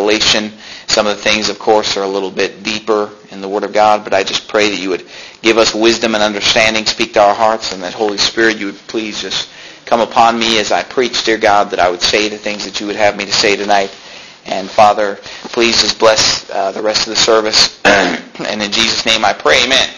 Revelation. Some of the things, of course, are a little bit deeper in the Word of God, but I just pray that you would give us wisdom and understanding, speak to our hearts, and that Holy Spirit, you would please just come upon me as I preach, dear God, that I would say the things that you would have me to say tonight. And Father, please just bless the rest of the service. And in Jesus' name I pray, amen.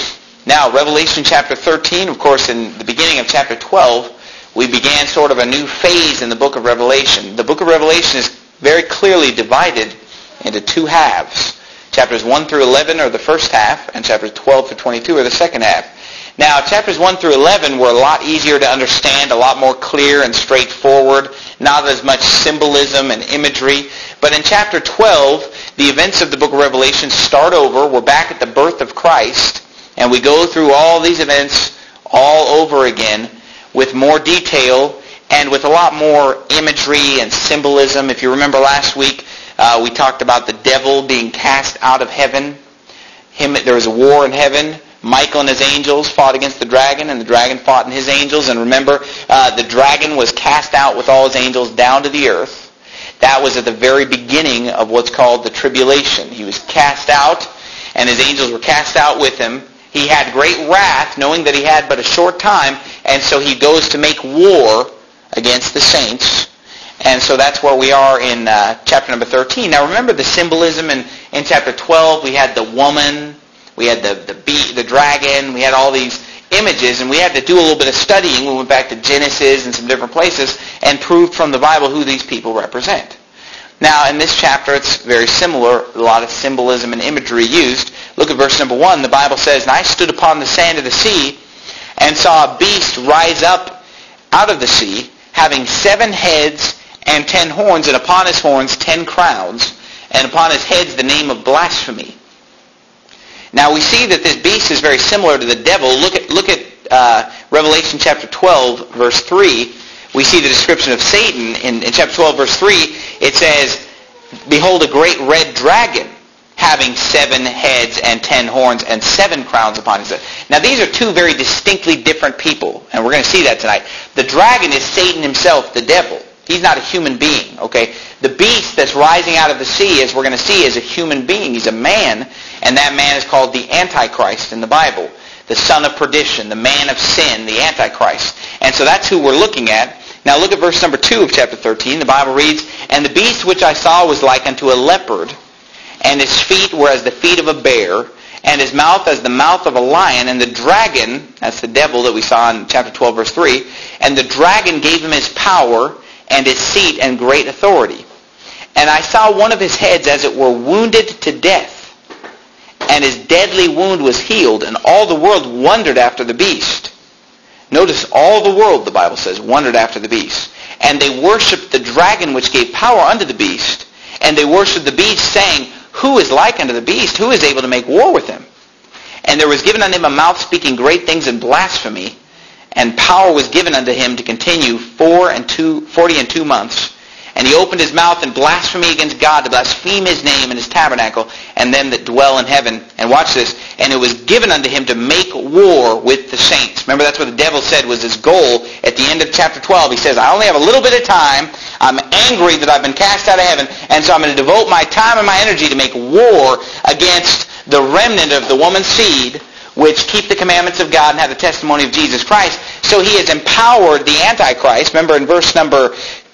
Now, Revelation chapter 13, of course, in the beginning of chapter 12, we began sort of a new phase in the book of Revelation. The book of Revelation is very clearly divided into two halves. Chapters 1 through 11 are the first half, and chapters 12 through 22 are the second half. Now, chapters 1 through 11 were a lot easier to understand, a lot more clear and straightforward, not as much symbolism and imagery. But in chapter 12, the events of the book of Revelation start over. We're back at the birth of Christ, and we go through all these events all over again with more detail and with a lot more imagery and symbolism. If you remember last week, we talked about the devil being cast out of heaven. There was a war in heaven. Michael and his angels fought against the dragon, and the dragon fought and his angels. And remember, the dragon was cast out with all his angels down to the earth. That was at the very beginning of what's called the tribulation. He was cast out, and his angels were cast out with him. He had great wrath, knowing that he had but a short time, and so he goes to make war against the saints. And so that's where we are in chapter number 13. Now remember the symbolism in chapter 12. We had the woman, we had the dragon, we had all these images, and we had to do a little bit of studying. We went back to Genesis and some different places and proved from the Bible who these people represent. Now in this chapter it's very similar, a lot of symbolism and imagery used. Look at verse number 1. The Bible says, "And I stood upon the sand of the sea and saw a beast rise up out of the sea, having 7 heads and 10 horns, and upon his horns 10 crowns, and upon his heads the name of blasphemy." Now we see that this beast is very similar to the devil. Look at Revelation chapter 12, verse 3. We see the description of Satan in chapter 12, verse 3. It says, "Behold, a great red dragon, having 7 heads and 10 horns and 7 crowns upon his head." Now these are two very distinctly different people, and we're going to see that tonight. The dragon is Satan himself, the devil. He's not a human being, okay? The beast that's rising out of the sea, as we're going to see, is a human being. He's a man, and that man is called the Antichrist in the Bible. The son of perdition, the man of sin, the Antichrist. And so that's who we're looking at. Now look at verse number 2 of chapter 13. The Bible reads, "And the beast which I saw was like unto a leopard, and his feet were as the feet of a bear, and his mouth as the mouth of a lion. And the dragon," that's the devil that we saw in chapter 12, verse 3, "and the dragon gave him his power and his seat and great authority. And I saw one of his heads as it were wounded to death, and his deadly wound was healed, and all the world wondered after the beast." Notice, all the world, the Bible says, wondered after the beast. "And they worshipped the dragon which gave power unto the beast, and they worshipped the beast, saying, Who is like unto the beast? Who is able to make war with him? And there was given unto him a mouth speaking great things in blasphemy, and power was given unto him to continue 40 and 2 months. And he opened his mouth in blasphemy against God, to blaspheme his name and his tabernacle, and them that dwell in heaven." And watch this. "And it was given unto him to make war with the saints." Remember, that's what the devil said was his goal at the end of chapter 12. He says, "I only have a little bit of time. I'm angry that I've been cast out of heaven, and so I'm going to devote my time and my energy to make war against the remnant of the woman's seed, which keep the commandments of God and have the testimony of Jesus Christ." So he has empowered the Antichrist. Remember in verse number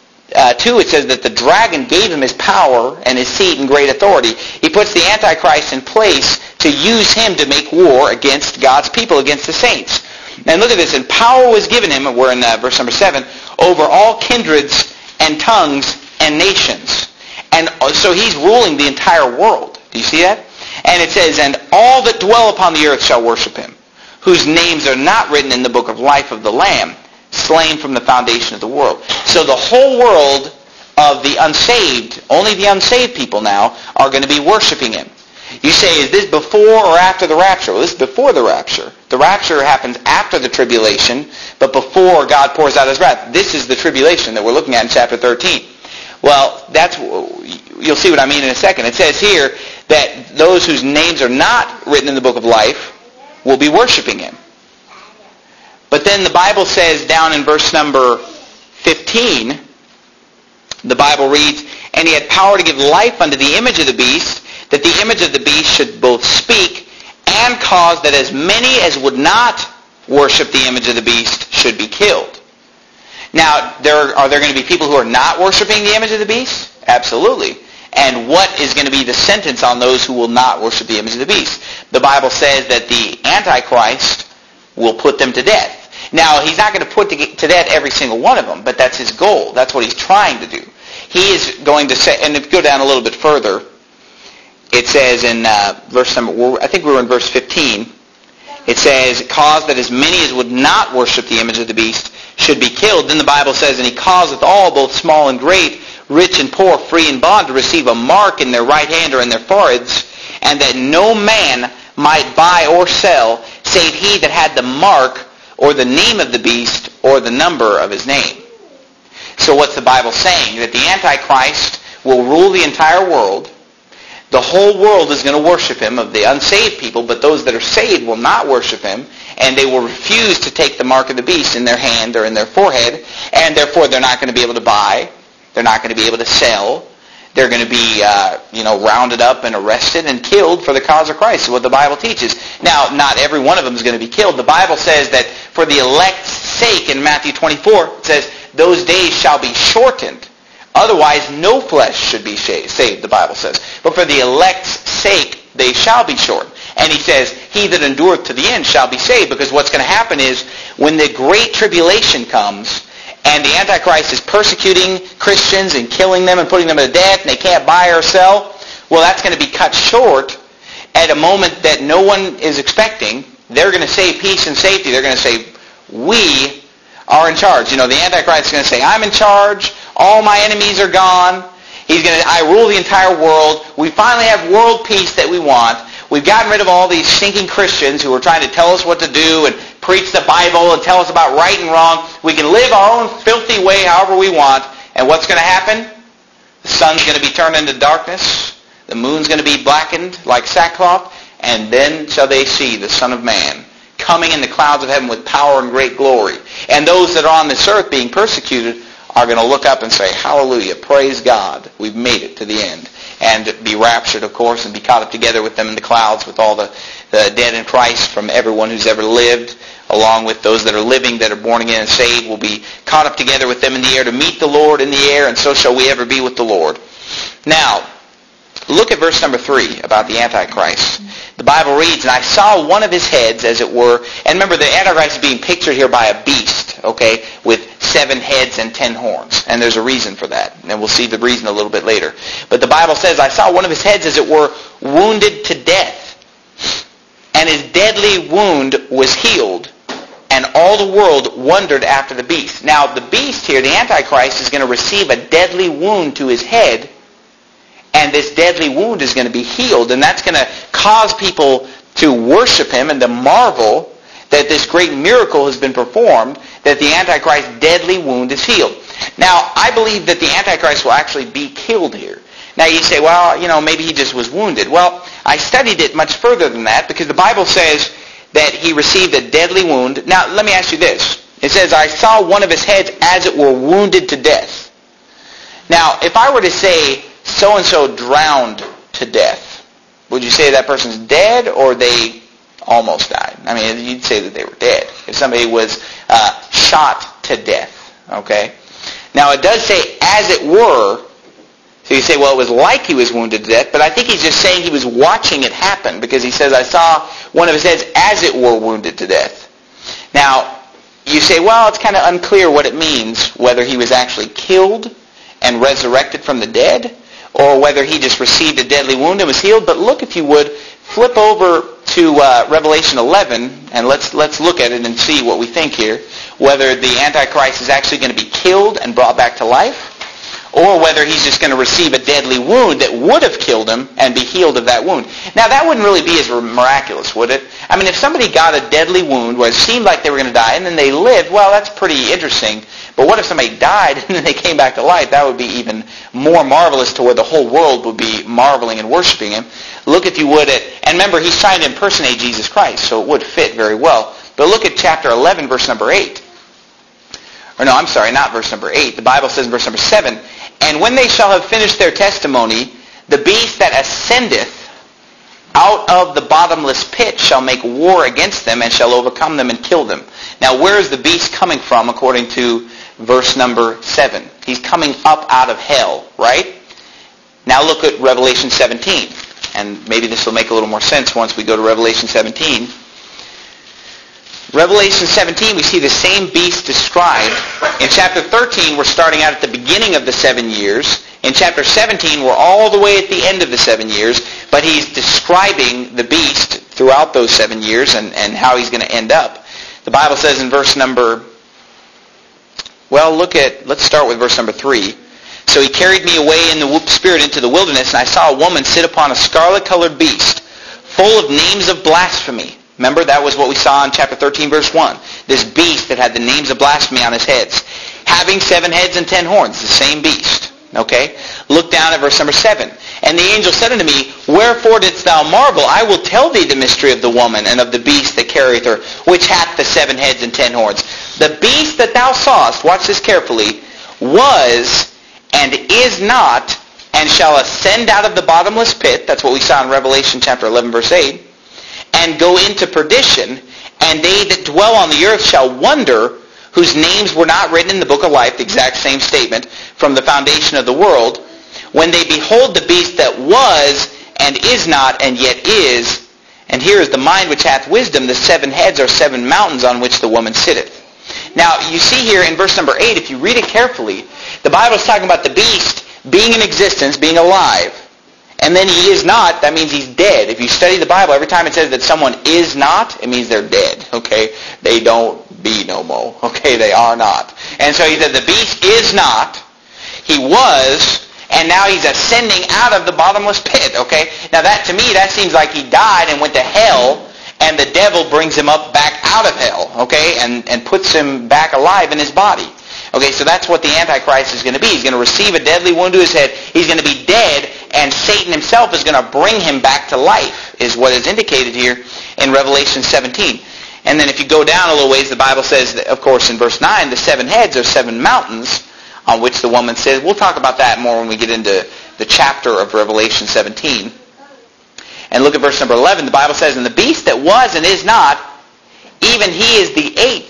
2 it says that the dragon gave him his power and his seat and great authority. He puts the Antichrist in place to use him to make war against God's people, against the saints. And look at this. "And power was given him," we're in verse number 7, "over all kindreds and tongues and nations." And so he's ruling the entire world. Do you see that? And it says, "And all that dwell upon the earth shall worship him, whose names are not written in the book of life of the Lamb, slain from the foundation of the world." So the whole world of the unsaved, only the unsaved people now, are going to be worshiping him. You say, is this before or after the rapture? Well, this is before the rapture. The rapture happens after the tribulation, but before God pours out his wrath. This is the tribulation that we're looking at in chapter 13. Well, you'll see what I mean in a second. It says here that those whose names are not written in the book of life will be worshiping him. But then the Bible says down in verse number 15, the Bible reads, "And And he had power to give life unto the image of the beast, that the image of the beast should both speak and cause that as many as would not worship the image of the beast should be killed. Now, are there going to be people who are not worshiping the image of the beast? Absolutely. And what is going to be the sentence on those who will not worship the image of the beast? The Bible says that the Antichrist will put them to death. Now, he's not going to put to death every single one of them, but that's his goal. That's what he's trying to do. He is going to say, and if you go down a little bit further, it says in verse number, I think we were in verse 15, it says, cause that as many as would not worship the image of the beast should be killed. Then the Bible says, and he causeth all, both small and great, rich and poor, free and bond, to receive a mark in their right hand or in their foreheads, and that no man might buy or sell, save he that had the mark or the name of the beast or the number of his name. So what's the Bible saying? That the Antichrist will rule the entire world. The whole world is going to worship him, of the unsaved people, but those that are saved will not worship him, and they will refuse to take the mark of the beast in their hand or in their forehead, and therefore they're not going to be able to buy, they're not going to be able to sell, they're going to be rounded up and arrested and killed for the cause of Christ, is what the Bible teaches. Now, not every one of them is going to be killed. The Bible says that for the elect's sake, in Matthew 24, it says, those days shall be shortened. Otherwise, no flesh should be saved, the Bible says. But for the elect's sake, they shall be shortened. And he says, he that endureth to the end shall be saved. Because what's going to happen is, when the great tribulation comes, and the Antichrist is persecuting Christians and killing them and putting them to death, and they can't buy or sell, well, that's going to be cut short at a moment that no one is expecting. They're going to say peace and safety. They're going to say, we are in charge. The Antichrist is going to say, I'm in charge. All my enemies are gone. I rule the entire world. We finally have world peace that we want. We've gotten rid of all these stinking Christians who are trying to tell us what to do and preach the Bible and tell us about right and wrong. We can live our own filthy way however we want. And what's going to happen? The sun's going to be turned into darkness. The moon's going to be blackened like sackcloth. And then shall they see the Son of Man coming in the clouds of heaven with power and great glory. And those that are on this earth being persecuted are going to look up and say, hallelujah, praise God, we've made it to the end. And be raptured, of course, and be caught up together with them in the clouds with all the dead in Christ from everyone who's ever lived, along with those that are living, that are born again and saved, will be caught up together with them in the air to meet the Lord in the air, and so shall we ever be with the Lord. Now, look at verse number 3 about the Antichrist. The Bible reads, and I saw one of his heads, as it were, and remember the Antichrist is being pictured here by a beast, okay, with 7 heads and 10 horns. And there's a reason for that. And we'll see the reason a little bit later. But the Bible says, I saw one of his heads, as it were, wounded to death. And his deadly wound was healed. And all the world wondered after the beast. Now, the beast here, the Antichrist, is going to receive a deadly wound to his head. And this deadly wound is going to be healed. And that's going to cause people to worship him and to marvel that this great miracle has been performed, that the Antichrist's deadly wound is healed. Now, I believe that the Antichrist will actually be killed here. Now, you say, well, maybe he just was wounded. Well, I studied it much further than that, because the Bible says that he received a deadly wound. Now, let me ask you this. It says, I saw one of his heads as it were wounded to death. Now, if I were to say, so-and-so drowned to death, would you say that person's dead or they almost died? I mean, you'd say that they were dead. If somebody was shot to death, okay? Now, it does say, as it were. So you say, well, it was like he was wounded to death, but I think he's just saying he was watching it happen, because he says, I saw one of his heads as it were wounded to death. Now, you say, well, it's kind of unclear what it means, whether he was actually killed and resurrected from the dead, or whether he just received a deadly wound and was healed. But look, if you would, flip over to Revelation 11, and let's look at it and see what we think here, whether the Antichrist is actually going to be killed and brought back to life, or whether he's just going to receive a deadly wound that would have killed him and be healed of that wound. Now, that wouldn't really be as miraculous, would it? I mean, if somebody got a deadly wound where it seemed like they were going to die and then they lived, well, that's pretty interesting. But what if somebody died and then they came back to life? That would be even more marvelous, to where the whole world would be marveling and worshiping him. Look, if you would, and remember, he's trying to impersonate Jesus Christ, so it would fit very well. But look at chapter 11, verse number 8. Or no, I'm sorry, not verse number 8. The Bible says in verse number 7, And when they shall have finished their testimony, the beast that ascendeth out of the bottomless pit shall make war against them and shall overcome them and kill them. Now where is the beast coming from according to verse number 7? He's coming up out of hell, right? Now look at Revelation 17. And maybe this will make a little more sense once we go to Revelation 17. Revelation 17, we see the same beast described. In chapter 13, we're starting out at the beginning of the 7 years. In chapter 17, we're all the way at the end of the 7 years, but he's describing the beast throughout those 7 years and how he's going to end up. The Bible says in verse number, let's start with verse number 3. So he carried me away in the spirit into the wilderness, and I saw a woman sit upon a scarlet-colored beast, full of names of blasphemy. Remember, that was what we saw in chapter 13, verse 1. This beast that had the names of blasphemy on his heads. Having 7 heads and 10 horns, the same beast. Okay? Look down at verse number 7. And the angel said unto me, Wherefore didst thou marvel? I will tell thee the mystery of the woman and of the beast that carrieth her, which hath the 7 heads and 10 horns. The beast that thou sawest, watch this carefully, was and is not, and shall ascend out of the bottomless pit. That's what we saw in Revelation chapter 11, verse 8. And go into perdition, and they that dwell on the earth shall wonder, whose names were not written in the book of life, the exact same statement, from the foundation of the world, when they behold the beast that was, and is not, and yet is. And here is the mind which hath wisdom. The 7 heads are 7 mountains on which the woman sitteth. Now, you see here in verse number 8, if you read it carefully, the Bible is talking about the beast being in existence, being alive. And then he is not, that means he's dead. If you study the Bible, every time it says that someone is not, it means they're dead, okay? They don't be no more, okay? They are not. And so he said the beast is not, he was, and now he's ascending out of the bottomless pit, okay? Now that, to me, that seems like he died and went to hell, and the devil brings him up back out of hell, okay? And puts him back alive in his body. Okay, so that's what the Antichrist is going to be. He's going to receive a deadly wound to his head. He's going to be dead, and Satan himself is going to bring him back to life, is what is indicated here in Revelation 17. And then if you go down a little ways, the Bible says, that, of course, in verse 9, the 7 heads are 7 mountains on which the woman sits. We'll talk about that more when we get into the chapter of Revelation 17. And look at verse number 11. The Bible says, And the beast that was and is not, even he is the 8th,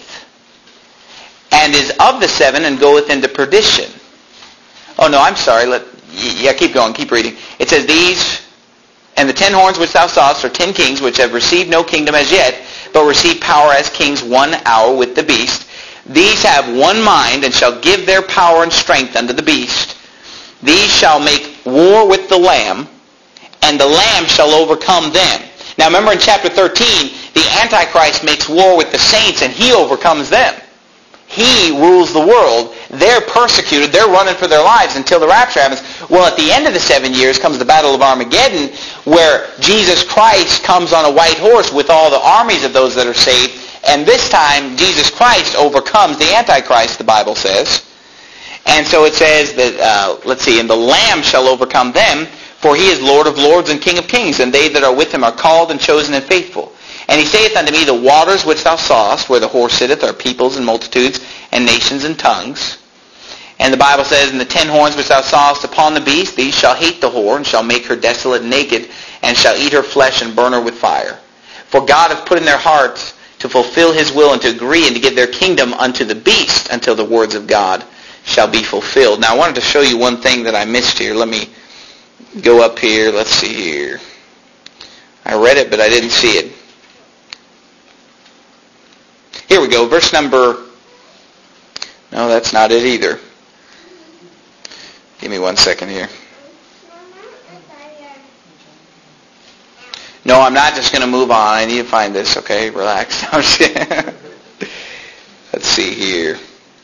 and is of the 7, and goeth into perdition. Oh, no, I'm sorry. Keep going. Keep reading. It says, These, and the 10 horns which thou sawest are 10 kings, which have received no kingdom as yet, but receive power as kings 1 hour with the beast. These have one mind, and shall give their power and strength unto the beast. These shall make war with the Lamb, and the Lamb shall overcome them. Now remember in chapter 13, the Antichrist makes war with the saints, and he overcomes them. He rules the world. They're persecuted. They're running for their lives until the rapture happens. Well, at the end of the 7 years comes the Battle of Armageddon, where Jesus Christ comes on a white horse with all the armies of those that are saved. And this time, Jesus Christ overcomes the Antichrist, the Bible says. And so it says that, and the Lamb shall overcome them, for he is Lord of lords and King of kings, and they that are with him are called and chosen and faithful. And he saith unto me, The waters which thou sawest, where the horse sitteth, are peoples and multitudes and nations and tongues. And the Bible says, And the 10 horns which thou sawest upon the beast, these shall hate the whore, and shall make her desolate and naked, and shall eat her flesh and burn her with fire. For God hath put in their hearts to fulfill his will, and to agree, and to give their kingdom unto the beast, until the words of God shall be fulfilled. Now I wanted to show you one thing that I missed here. Let me go up here. Let's see here. I read it, but I didn't see it. Here we go, verse number... No, that's not it either. Give me 1 second here. No, I'm not just going to move on. I need to find this, okay? Relax. Let's see here.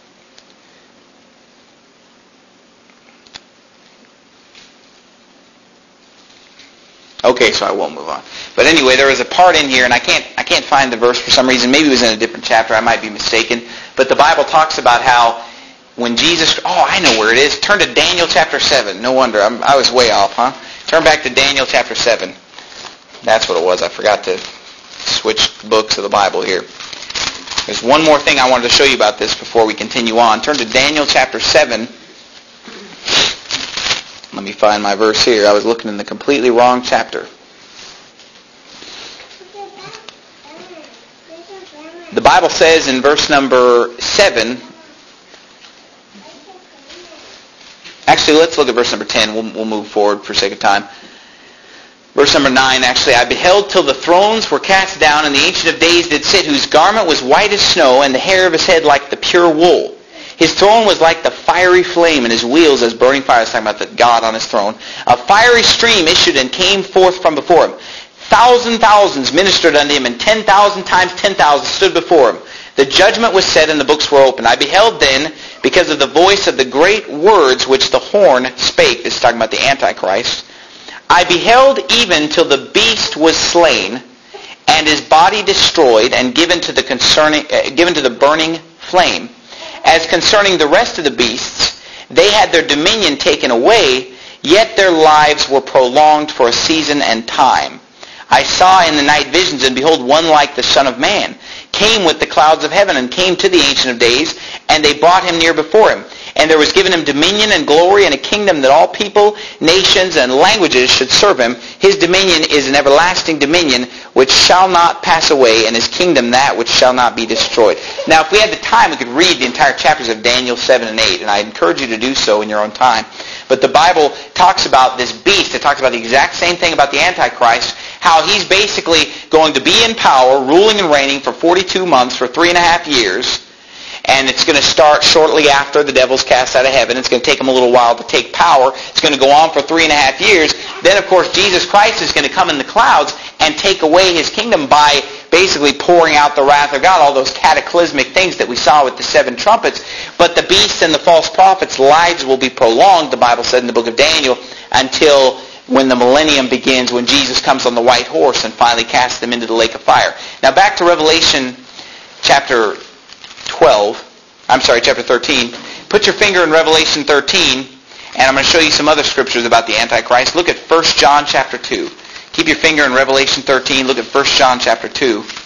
Okay, so I won't move on. But anyway, there is a part in here, and I can't find the verse for some reason. Maybe it was in a different chapter. I might be mistaken. But the Bible talks about how when Jesus... Oh, I know where it is. Turn to Daniel chapter 7. No wonder. I was way off, huh? Turn back to Daniel chapter 7. That's what it was. I forgot to switch books of the Bible here. There's one more thing I wanted to show you about this before we continue on. Turn to Daniel chapter 7. Let me find my verse here. I was looking in the completely wrong chapter. The Bible says in verse number 7, actually let's look at verse number 10. We'll move forward for sake of time. Verse number 9, actually, I beheld till the thrones were cast down, and the Ancient of Days did sit, whose garment was white as snow, and the hair of his head like the pure wool. His throne was like the fiery flame, and his wheels as burning fire. It's talking about the God on his throne. A fiery stream issued and came forth from before him. Thousands ministered unto him, and 10,000 times 10,000 stood before him. The judgment was said, and the books were opened. I beheld then, because of the voice of the great words which the horn spake. This is talking about the Antichrist. I beheld even till the beast was slain, and his body destroyed, and given to the burning flame. As concerning the rest of the beasts, they had their dominion taken away, yet their lives were prolonged for a season and time. I saw in the night visions, and behold, one like the Son of Man came with the clouds of heaven, and came to the Ancient of Days, and they brought him near before him. And there was given him dominion and glory and a kingdom that all people, nations, and languages should serve him. His dominion is an everlasting dominion which shall not pass away, and his kingdom that which shall not be destroyed. Now, if we had the time, we could read the entire chapters of Daniel 7 and 8, and I encourage you to do so in your own time. But the Bible talks about this beast. It talks about the exact same thing about the Antichrist, how he's basically going to be in power, ruling and reigning for 42 months, for 3.5 years, and it's going to start shortly after the devil's cast out of heaven. It's going to take him a little while to take power. It's going to go on for 3.5 years. Then, of course, Jesus Christ is going to come in the clouds and take away his kingdom by basically pouring out the wrath of God, all those cataclysmic things that we saw with the 7 trumpets. But the beast and the false prophets' lives will be prolonged, the Bible said in the book of Daniel, until when the millennium begins, when Jesus comes on the white horse and finally casts them into the lake of fire. Now back to Revelation chapter 13. Put your finger in Revelation 13, and I'm going to show you some other scriptures about the Antichrist. Look at 1 John chapter 2. Keep your finger in Revelation 13. Look at 1 John chapter 2.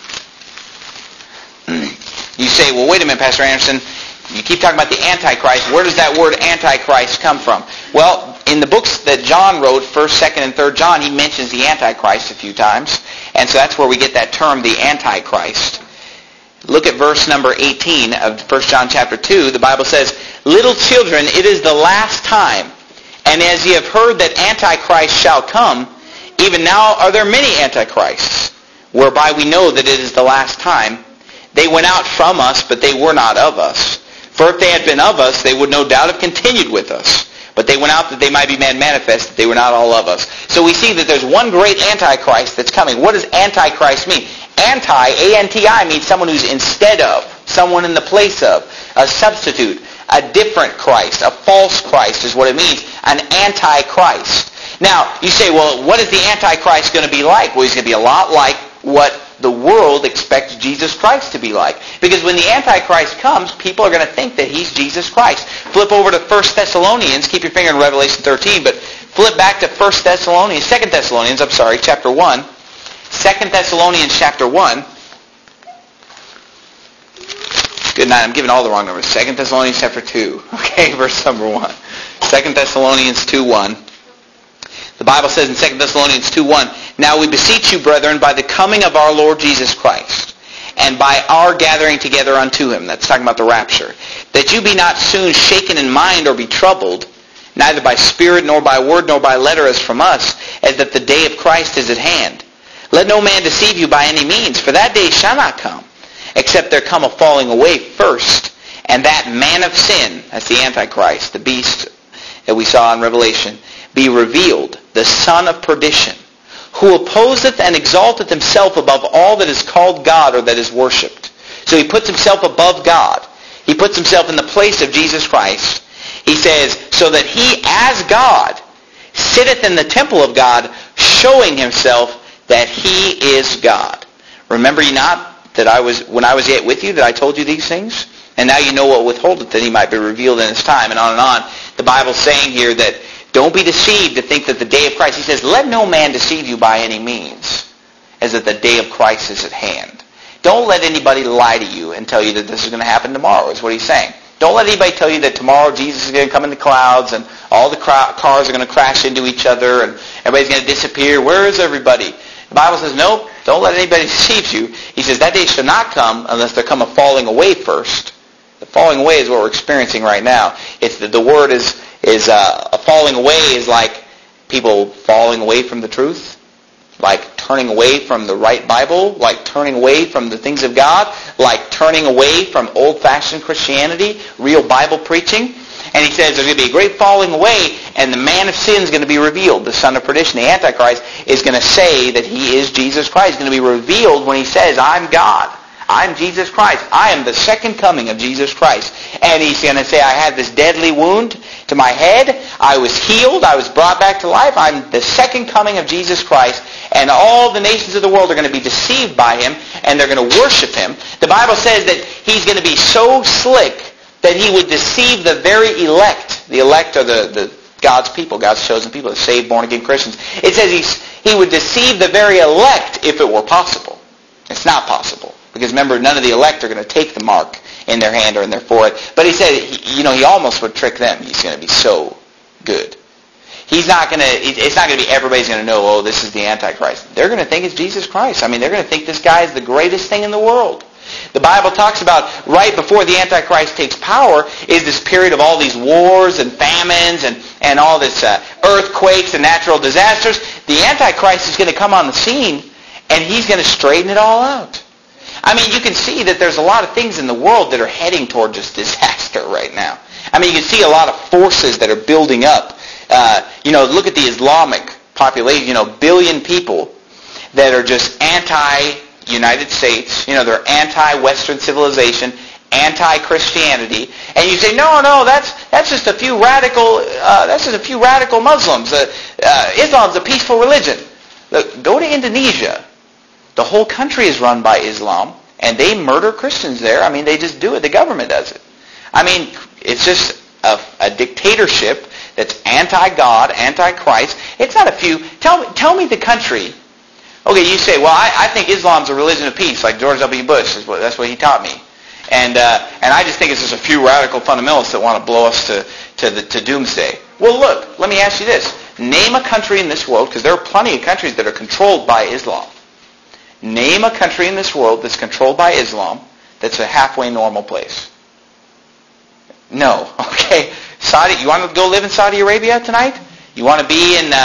You say, well, wait a minute, Pastor Anderson. You keep talking about the Antichrist. Where does that word Antichrist come from? Well, in the books that John wrote, 1st, 2nd, and 3rd John, he mentions the Antichrist a few times. And so that's where we get that term, the Antichrist. Look at verse number 18 of 1 John chapter 2. The Bible says, Little children, it is the last time. And as ye have heard that Antichrist shall come, even now are there many Antichrists, whereby we know that it is the last time. They went out from us, but they were not of us. For if they had been of us, they would no doubt have continued with us. But they went out that they might be made manifest, that they were not all of us. So we see that there's one great Antichrist that's coming. What does Antichrist mean? Anti, A-N-T-I, means someone who's instead of, someone in the place of, a substitute, a different Christ, a false Christ is what it means, an Antichrist. Now, you say, well, what is the Antichrist going to be like? Well, he's going to be a lot like what the world expects Jesus Christ to be like. Because when the Antichrist comes, people are going to think that he's Jesus Christ. Flip over to 1 Thessalonians. Keep your finger in Revelation 13, but flip back to 2 Thessalonians, chapter 1. 2 Thessalonians, chapter 1. Good night. I'm giving all the wrong numbers. 2 Thessalonians, chapter 2. Okay, verse number 1. 2 Thessalonians 2:1. The Bible says in 2 Thessalonians 2:1, Now we beseech you, brethren, by the coming of our Lord Jesus Christ, and by our gathering together unto him, that's talking about the rapture, that you be not soon shaken in mind or be troubled, neither by spirit, nor by word, nor by letter as from us, as that the day of Christ is at hand. Let no man deceive you by any means, for that day shall not come, except there come a falling away first, and that man of sin, that's the Antichrist, the beast that we saw in Revelation, be revealed, the son of perdition, who opposeth and exalteth himself above all that is called God or that is worshipped. So he puts himself above God. He puts himself in the place of Jesus Christ. He says, so that he, as God, sitteth in the temple of God, showing himself that he is God. Remember ye not that when I was yet with you, that I told you these things? And now you know what withholdeth, that he might be revealed in his time, and on and on. The Bible's saying here that don't be deceived to think that the day of Christ, he says, let no man deceive you by any means, as that the day of Christ is at hand. Don't let anybody lie to you and tell you that this is going to happen tomorrow, is what he's saying. Don't let anybody tell you that tomorrow Jesus is going to come in the clouds and all the cars are going to crash into each other and everybody's going to disappear. Where is everybody? The Bible says, no, don't let anybody deceive you. He says that day shall not come unless there come a falling away first. The falling away is what we're experiencing right now. It's the word is a falling away is like people falling away from the truth, like turning away from the right Bible, like turning away from the things of God, like turning away from old-fashioned Christianity, real Bible preaching. And he says there's going to be a great falling away, and the man of sin is going to be revealed. The son of perdition, the Antichrist, is going to say that he is Jesus Christ. He's going to be revealed when he says, I'm God. I'm Jesus Christ. I am the second coming of Jesus Christ. And he's going to say, I had this deadly wound to my head. I was healed. I was brought back to life. I'm the second coming of Jesus Christ. And all the nations of the world are going to be deceived by him, and they're going to worship him. The Bible says that he's going to be so slick that he would deceive the very elect. The elect are the God's people, God's chosen people, the saved, born-again Christians. It says he would deceive the very elect if it were possible. It's not possible. Because remember, none of the elect are going to take the mark in their hand or in their forehead. But he said, he almost would trick them. He's going to be so good. It's not going to be everybody's going to know, oh, this is the Antichrist. They're going to think it's Jesus Christ. I mean, they're going to think this guy is the greatest thing in the world. The Bible talks about right before the Antichrist takes power is this period of all these wars and famines and all this earthquakes and natural disasters. The Antichrist is going to come on the scene, and he's going to straighten it all out. I mean, you can see that there's a lot of things in the world that are heading toward just disaster right now. I mean, you can see a lot of forces that are building up. Look at the Islamic population, billion people that are just anti-United States. They're anti-Western civilization, anti-Christianity. And you say, no, that's just a few radical, Muslims. Islam's a peaceful religion. Look, go to Indonesia. The whole country is run by Islam, and they murder Christians there. I mean, they just do it. The government does it. I mean, it's just a dictatorship that's anti-God, anti-Christ. It's not a few. Tell me the country. Okay, you say, well, I think Islam's a religion of peace, like George W. Bush. That's what he taught me. And I just think it's just a few radical fundamentalists that want to blow us to doomsday. Well, look, let me ask you this. Name a country in this world, because there are plenty of countries that are controlled by Islam. Name a country in this world that's controlled by Islam that's a halfway normal place. No. Okay. Saudi. You want to go live in Saudi Arabia tonight? You want to be in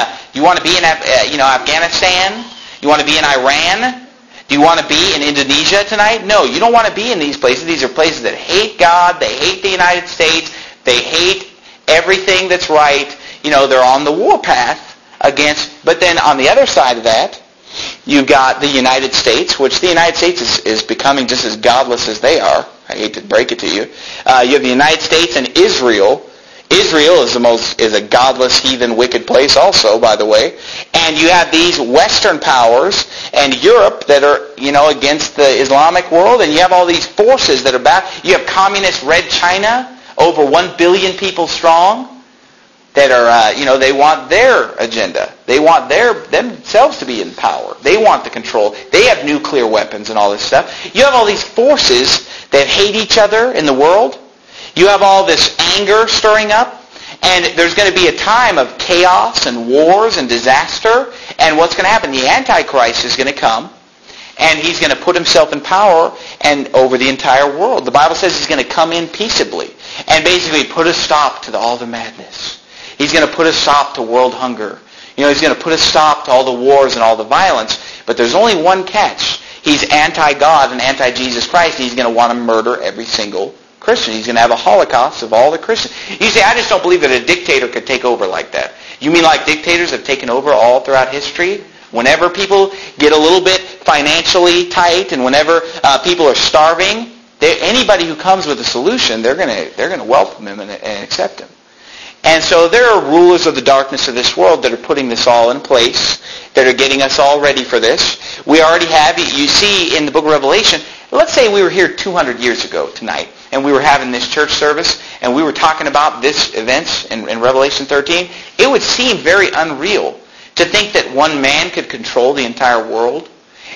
Afghanistan? You want to be in Iran? Do you want to be in Indonesia tonight? No, you don't want to be in these places. These are places that hate God. They hate the United States. They hate everything that's right. They're on the warpath against. But then on the other side of that, you've got the United States, which the United States is becoming just as godless as they are. I hate to break it to you. You have the United States and Israel. Israel is a godless, heathen, wicked place also, by the way. And you have these Western powers and Europe that are, against the Islamic world. And you have all these forces that are back. You have communist Red China, over 1 billion people strong, that are, they want their agenda. They want themselves to be in power. They want the control. They have nuclear weapons and all this stuff. You have all these forces that hate each other in the world. You have all this anger stirring up. And there's going to be a time of chaos and wars and disaster. And what's going to happen? The Antichrist is going to come. And he's going to put himself in power and over the entire world. The Bible says he's going to come in peaceably and basically put a stop to all the madness. He's going to put a stop to world hunger. He's going to put a stop to all the wars and all the violence. But there's only one catch. He's anti-God and anti-Jesus Christ. And he's going to want to murder every single Christian. He's going to have a holocaust of all the Christians. You say, I just don't believe that a dictator could take over like that. You mean like dictators have taken over all throughout history? Whenever people get a little bit financially tight and whenever people are starving, anybody who comes with a solution, they're going to welcome him and accept him. And so there are rulers of the darkness of this world that are putting this all in place, that are getting us all ready for this. We already have, you see in the book of Revelation, let's say we were here 200 years ago tonight, and we were having this church service, and we were talking about this events in Revelation 13. It would seem very unreal to think that one man could control the entire world.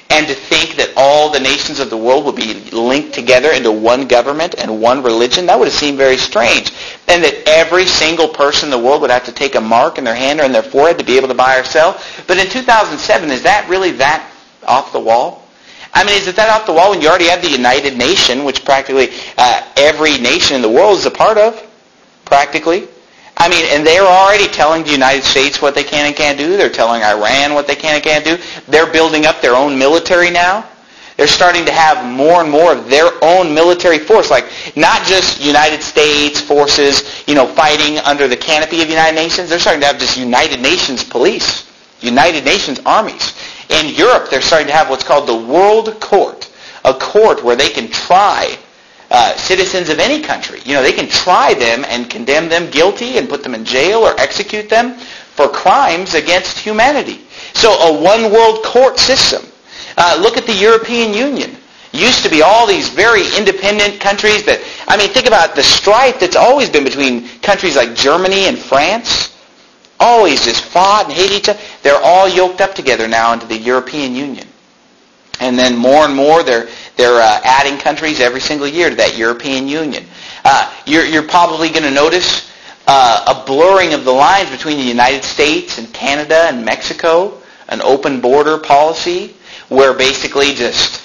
And to think that all the nations of the world would be linked together into one government and one religion, that would have seemed very strange. And that every single person in the world would have to take a mark in their hand or in their forehead to be able to buy or sell. But in 2007, is that really that off the wall? I mean, is it that off the wall when you already have the United Nation, which practically every nation in the world is a part of, practically? I mean, and they're already telling the United States what they can and can't do. They're telling Iran what they can and can't do. They're building up their own military now. They're starting to have more and more of their own military force, like not just United States forces, fighting under the canopy of United Nations. They're starting to have just United Nations police, United Nations armies. In Europe, they're starting to have what's called the World Court, a court where they can try citizens of any country. They can try them and condemn them guilty and put them in jail or execute them for crimes against humanity. So a one world court system. Look at the European Union. It used to be all these very independent countries that, think about the strife that's always been between countries like Germany and France. Always just fought and hated each other. They're all yoked up together now into the European Union. And then more and more they're adding countries every single year to that European Union. You're probably going to notice a blurring of the lines between the United States and Canada and Mexico, an open border policy where basically just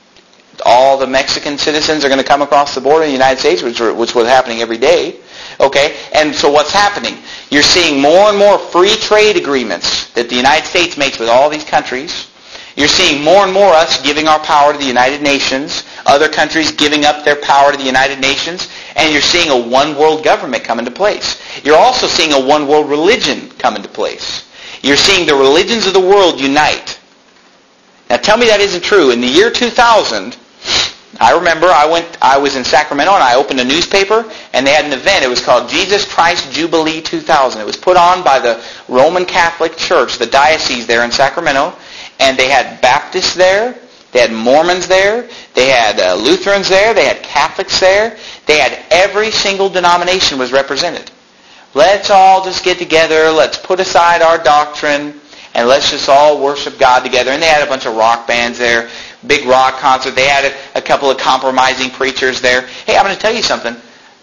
all the Mexican citizens are going to come across the border in the United States, which was happening every day. Okay? And so what's happening? You're seeing more and more free trade agreements that the United States makes with all these countries. You're seeing more and more us giving our power to the United Nations, other countries giving up their power to the United Nations, and you're seeing a one world government come into place. You're also seeing a one world religion come into place. You're seeing the religions of the world unite. Now tell me that isn't true. In the year 2000, I remember I was in Sacramento and I opened a newspaper and they had an event. It was called Jesus Christ Jubilee 2000. It was put on by the Roman Catholic Church, the diocese there in Sacramento. And they had Baptists there, they had Mormons there, they had Lutherans there, they had Catholics there. They had every single denomination was represented. Let's all just get together, let's put aside our doctrine, and let's just all worship God together. And they had a bunch of rock bands there, big rock concert. They had a couple of compromising preachers there. Hey, I'm going to tell you something.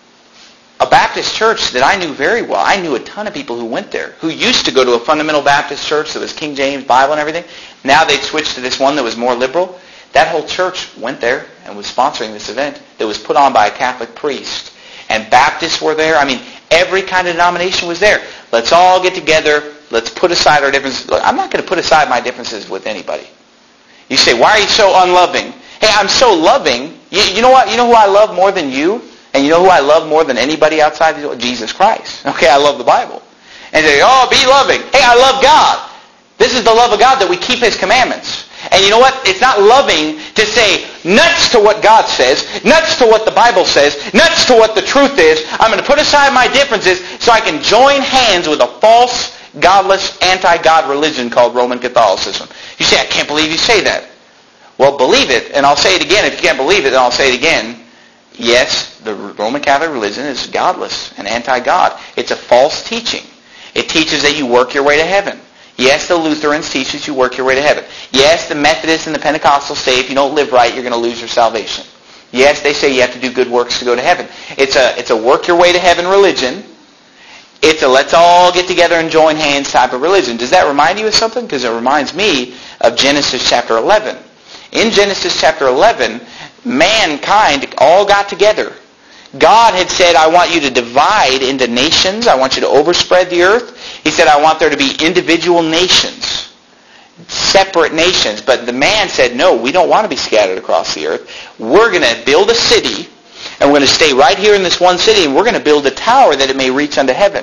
A Baptist church that I knew very well, I knew a ton of people who went there, who used to go to a fundamental Baptist church that was King James Bible and everything. Now they'd switched to this one that was more liberal. That whole church went there and was sponsoring this event that was put on by a Catholic priest. And Baptists were there. Every kind of denomination was there. Let's all get together. Let's put aside our differences. Look, I'm not going to put aside my differences with anybody. You say, why are you so unloving? Hey, I'm so loving. You know what? You know who I love more than you? And you know who I love more than anybody outside? Jesus Christ. Okay, I love the Bible. And they say, be loving. Hey, I love God. This is the love of God, that we keep His commandments. And you know what? It's not loving to say nuts to what God says, nuts to what the Bible says, nuts to what the truth is. I'm going to put aside my differences so I can join hands with a false, godless, anti-God religion called Roman Catholicism. You say, I can't believe you say that. Well, believe it, and I'll say it again. If you can't believe it, then I'll say it again. Yes, the Roman Catholic religion is godless and anti-God. It's a false teaching. It teaches that you work your way to heaven. Yes, the Lutherans teach that you work your way to heaven. Yes, the Methodists and the Pentecostals say if you don't live right, you're going to lose your salvation. Yes, they say you have to do good works to go to heaven. It's a work your way to heaven religion. It's a let's all get together and join hands type of religion. Does that remind you of something? Because it reminds me of Genesis chapter 11. In Genesis chapter 11, mankind all got together. God had said, I want you to divide into nations. I want you to overspread the earth. He said, I want there to be individual nations, separate nations. But the man said, no, we don't want to be scattered across the earth. We're going to build a city, and we're going to stay right here in this one city, and we're going to build a tower that it may reach unto heaven.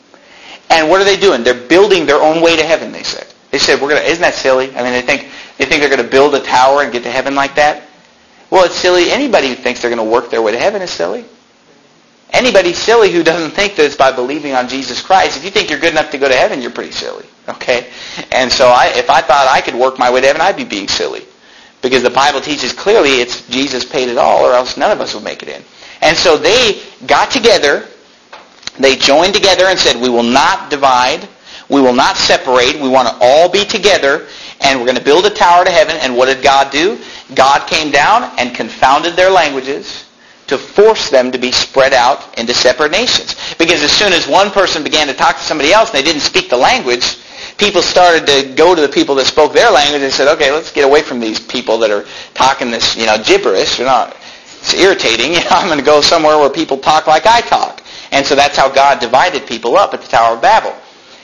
And what are they doing? They're building their own way to heaven, they said. They said, isn't that silly? They think they're going to build a tower and get to heaven like that? Well, it's silly. Anybody who thinks they're going to work their way to heaven is silly. Anybody silly who doesn't think that it's by believing on Jesus Christ. If you think you're good enough to go to heaven, you're pretty silly. Okay? And so if I thought I could work my way to heaven, I'd be being silly. Because the Bible teaches clearly it's Jesus paid it all, or else none of us would make it in. And so they got together, they joined together and said, we will not divide, We will not separate. We want to all be together, and we're going to build a tower to heaven. And what did God do? God came down and confounded their languages to force them to be spread out into separate nations. Because as soon as one person began to talk to somebody else and they didn't speak the language, people started to go to the people that spoke their language and said, okay, let's get away from these people that are talking this, gibberish. It's irritating. I'm going to go somewhere where people talk like I talk. And so that's how God divided people up at the Tower of Babel.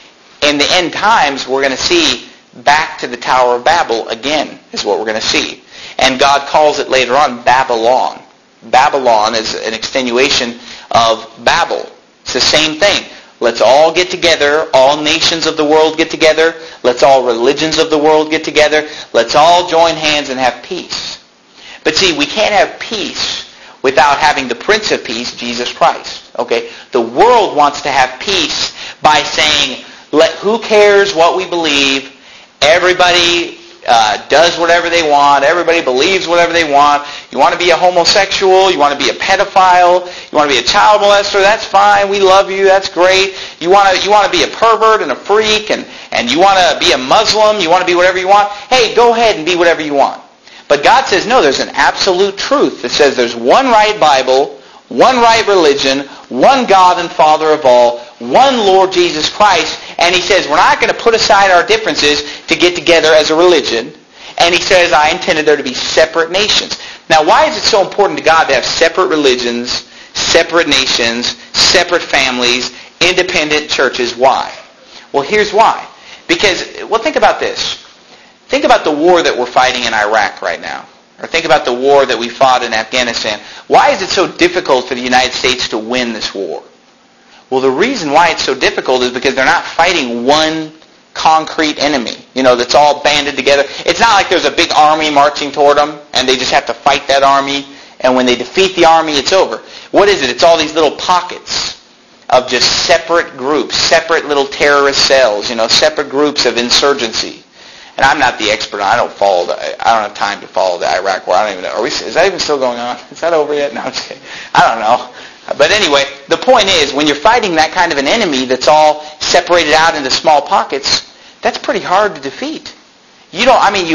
In the end times, we're going to see back to the Tower of Babel again, is what we're going to see. And God calls it later on Babylon. Babylon is an extenuation of Babel. It's the same thing. Let's all get together. All nations of the world get together. Let's all religions of the world get together. Let's all join hands and have peace. But see, we can't have peace without having the Prince of Peace, Jesus Christ. Okay? The world wants to have peace by saying, who cares what we believe? Everybody does whatever they want. Everybody believes whatever they want. You want to be a homosexual? You want to be a pedophile? You want to be a child molester? That's fine. We love you. That's great. You want to be a pervert and a freak, and you want to be a Muslim? You want to be whatever you want? Hey, go ahead and be whatever you want. But God says, no, there's an absolute truth that says there's one right Bible, one right religion, one God and Father of all, one Lord Jesus Christ. And he says, we're not going to put aside our differences to get together as a religion. And he says, I intended there to be separate nations. Now, why is it so important to God to have separate religions, separate nations, separate families, independent churches? Why? Well, here's why. Because, think about this. Think about the war that we're fighting in Iraq right now. Or think about the war that we fought in Afghanistan. Why is it so difficult for the United States to win this war? Well, the reason why it's so difficult is because they're not fighting one concrete enemy, that's all banded together. It's not like there's a big army marching toward them and they just have to fight that army, and when they defeat the army, it's over. What is it? It's all these little pockets of just separate groups, separate little terrorist cells, separate groups of insurgency. And I'm not the expert. I don't have time to follow the Iraq war. I don't even know. Is that even still going on? Is that over yet? No, I'm just kidding. I don't know. But anyway, the point is, when you're fighting that kind of an enemy that's all separated out into small pockets, that's pretty hard to defeat. You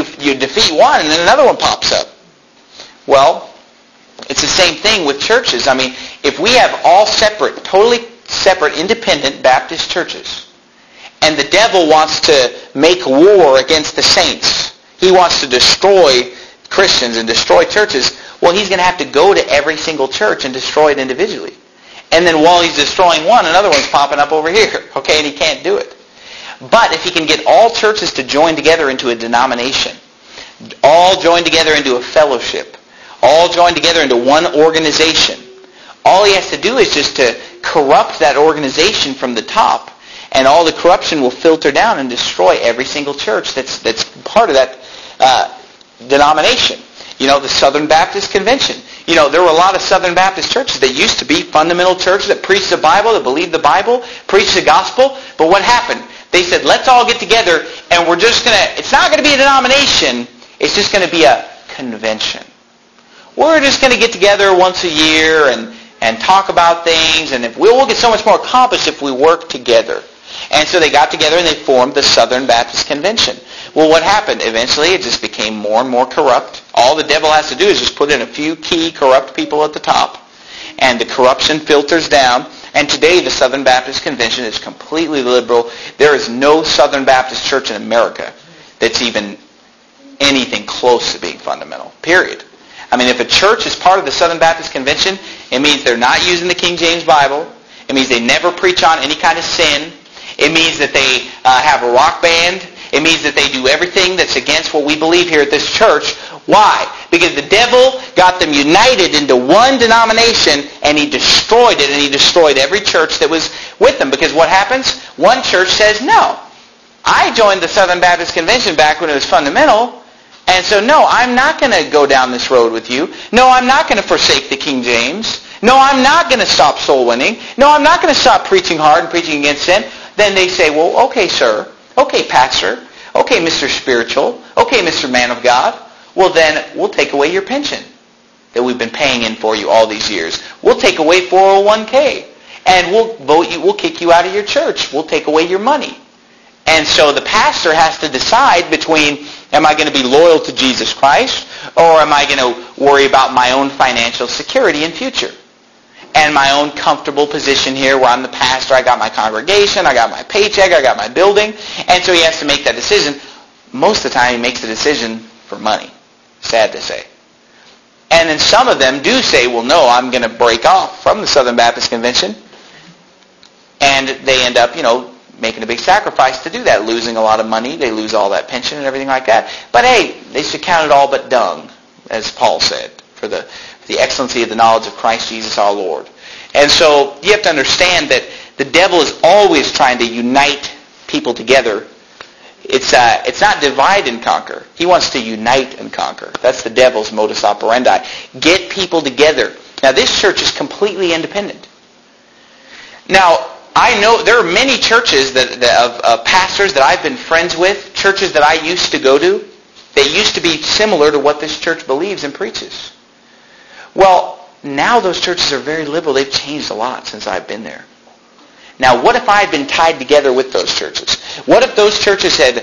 defeat one and then another one pops up. Well, it's the same thing with churches. If we have all separate, totally separate, independent Baptist churches, and the devil wants to make war against the saints, he wants to destroy Christians and destroy churches, well, he's going to have to go to every single church and destroy it individually. And then while he's destroying one, another one's popping up over here, okay, and he can't do it. But if he can get all churches to join together into a denomination, all join together into a fellowship, all join together into one organization, all he has to do is just to corrupt that organization from the top, and all the corruption will filter down and destroy every single church that's part of that denomination. The Southern Baptist Convention. There were a lot of Southern Baptist churches that used to be fundamental churches that preached the Bible, that believed the Bible, preached the gospel. But what happened? They said, let's all get together, and it's not going to be a denomination, it's just going to be a convention. We're just going to get together once a year and talk about things, and we'll get so much more accomplished if we work together. And so they got together and they formed the Southern Baptist Convention. Well, what happened? Eventually it just became more and more corrupt. All the devil has to do is just put in a few key corrupt people at the top, and the corruption filters down. And today the Southern Baptist Convention is completely liberal. There is no Southern Baptist church in America that's even anything close to being fundamental, period. If a church is part of the Southern Baptist Convention, it means they're not using the King James Bible. It means they never preach on any kind of sin. It means that they have a rock band. It means that they do everything that's against what we believe here at this church. Why? Because the devil got them united into one denomination, and he destroyed it, and he destroyed every church that was with them. Because what happens? One church says, no, I joined the Southern Baptist Convention back when it was fundamental, and so no, I'm not going to go down this road with you. No, I'm not going to forsake the King James. No, I'm not going to stop soul winning. No, I'm not going to stop preaching hard and preaching against sin. Then they say, well, okay, sir. Okay, pastor. Okay, Mr. Spiritual. Okay, Mr. Man of God. Well, then we'll take away your pension that we've been paying in for you all these years. We'll take away 401k. And we'll kick you out of your church. We'll take away your money. And so the pastor has to decide between, am I going to be loyal to Jesus Christ, or am I going to worry about my own financial security in future? And my own comfortable position here where I'm the pastor, I got my congregation, I got my paycheck, I got my building. And so he has to make that decision. Most of the time he makes the decision for money. Sad to say. And then some of them do say, well, no, I'm going to break off from the Southern Baptist Convention. And they end up, making a big sacrifice to do that, losing a lot of money. They lose all that pension and everything like that. But hey, they should count it all but dung, as Paul said, for the excellency of the knowledge of Christ Jesus our Lord. And so you have to understand that the devil is always trying to unite people together. It's not divide and conquer. He wants to unite and conquer. That's the devil's modus operandi. Get people together. Now this church is completely independent. Now, I know there are many churches of pastors that I've been friends with, churches that I used to go to, that used to be similar to what this church believes and preaches. Well, now those churches are very liberal. They've changed a lot since I've been there. Now, what if I had been tied together with those churches? What if those churches had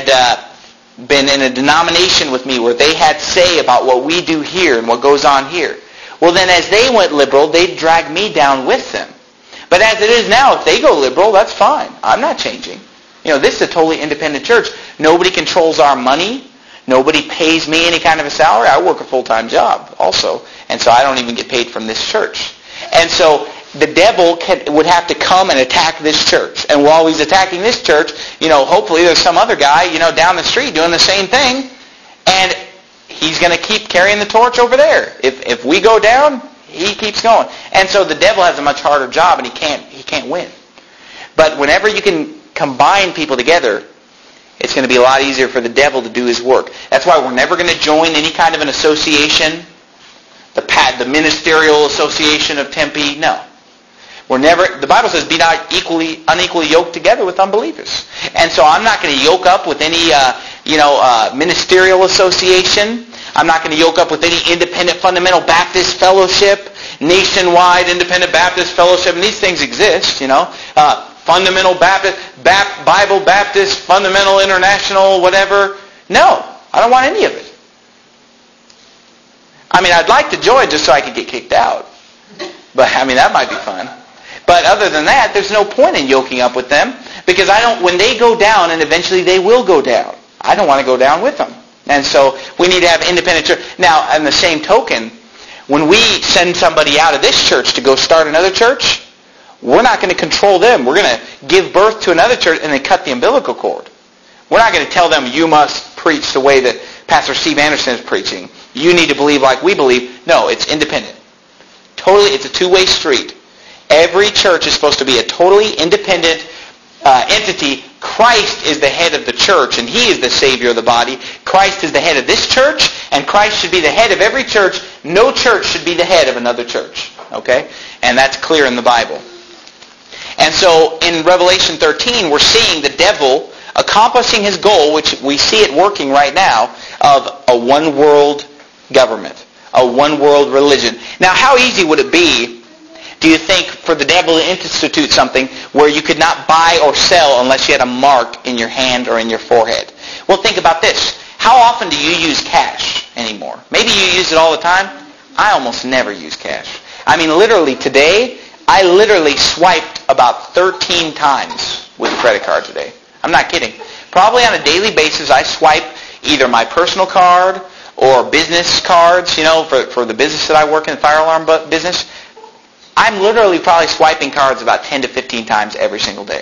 been in a denomination with me where they had say about what we do here and what goes on here? Well, then as they went liberal, they'd drag me down with them. But as it is now, if they go liberal, that's fine. I'm not changing. This is a totally independent church. Nobody controls our money. Nobody pays me any kind of a salary. I work a full-time job also. And so I don't even get paid from this church. And so the devil would have to come and attack this church. And while he's attacking this church, hopefully there's some other guy, down the street doing the same thing. And he's going to keep carrying the torch over there. If we go down, he keeps going. And so the devil has a much harder job and he can't win. But whenever you can combine people together, it's going to be a lot easier for the devil to do his work. That's why we're never going to join any kind of an association, the ministerial association of Tempe. No. The Bible says, be not unequally yoked together with unbelievers. And so I'm not going to yoke up with any, ministerial association. I'm not going to yoke up with any independent fundamental Baptist fellowship, nationwide independent Baptist fellowship, and these things exist, fundamental Baptist, Bible Baptist, fundamental international, whatever. No, I don't want any of it. I'd like to join just so I could get kicked out. But, that might be fun. But other than that, there's no point in yoking up with them because when they go down, and eventually they will go down, I don't want to go down with them. And so we need to have independent church. Now, on the same token, when we send somebody out of this church to go start another church, we're not going to control them. We're going to give birth to another church and then cut the umbilical cord. We're not going to tell them, you must preach the way that Pastor Steve Anderson is preaching. You need to believe like we believe. No, it's independent. Totally, it's a two-way street. Every church is supposed to be a totally independent entity. Christ is the head of the church, and He is the Savior of the body. Christ is the head of this church, and Christ should be the head of every church. No church should be the head of another church. Okay? And that's clear in the Bible. And so in Revelation 13, we're seeing the devil accomplishing his goal, which we see it working right now, of a one-world government, a one-world religion. Now, how easy would it be, do you think, for the devil to institute something where you could not buy or sell unless you had a mark in your hand or in your forehead? Well, think about this. How often do you use cash anymore? Maybe you use it all the time. I almost never use cash. Literally today, I literally swiped about 13 times with a credit card today. I'm not kidding. Probably on a daily basis, I swipe either my personal card or business cards, for the business that I work in, the fire alarm business. I'm literally probably swiping cards about 10 to 15 times every single day.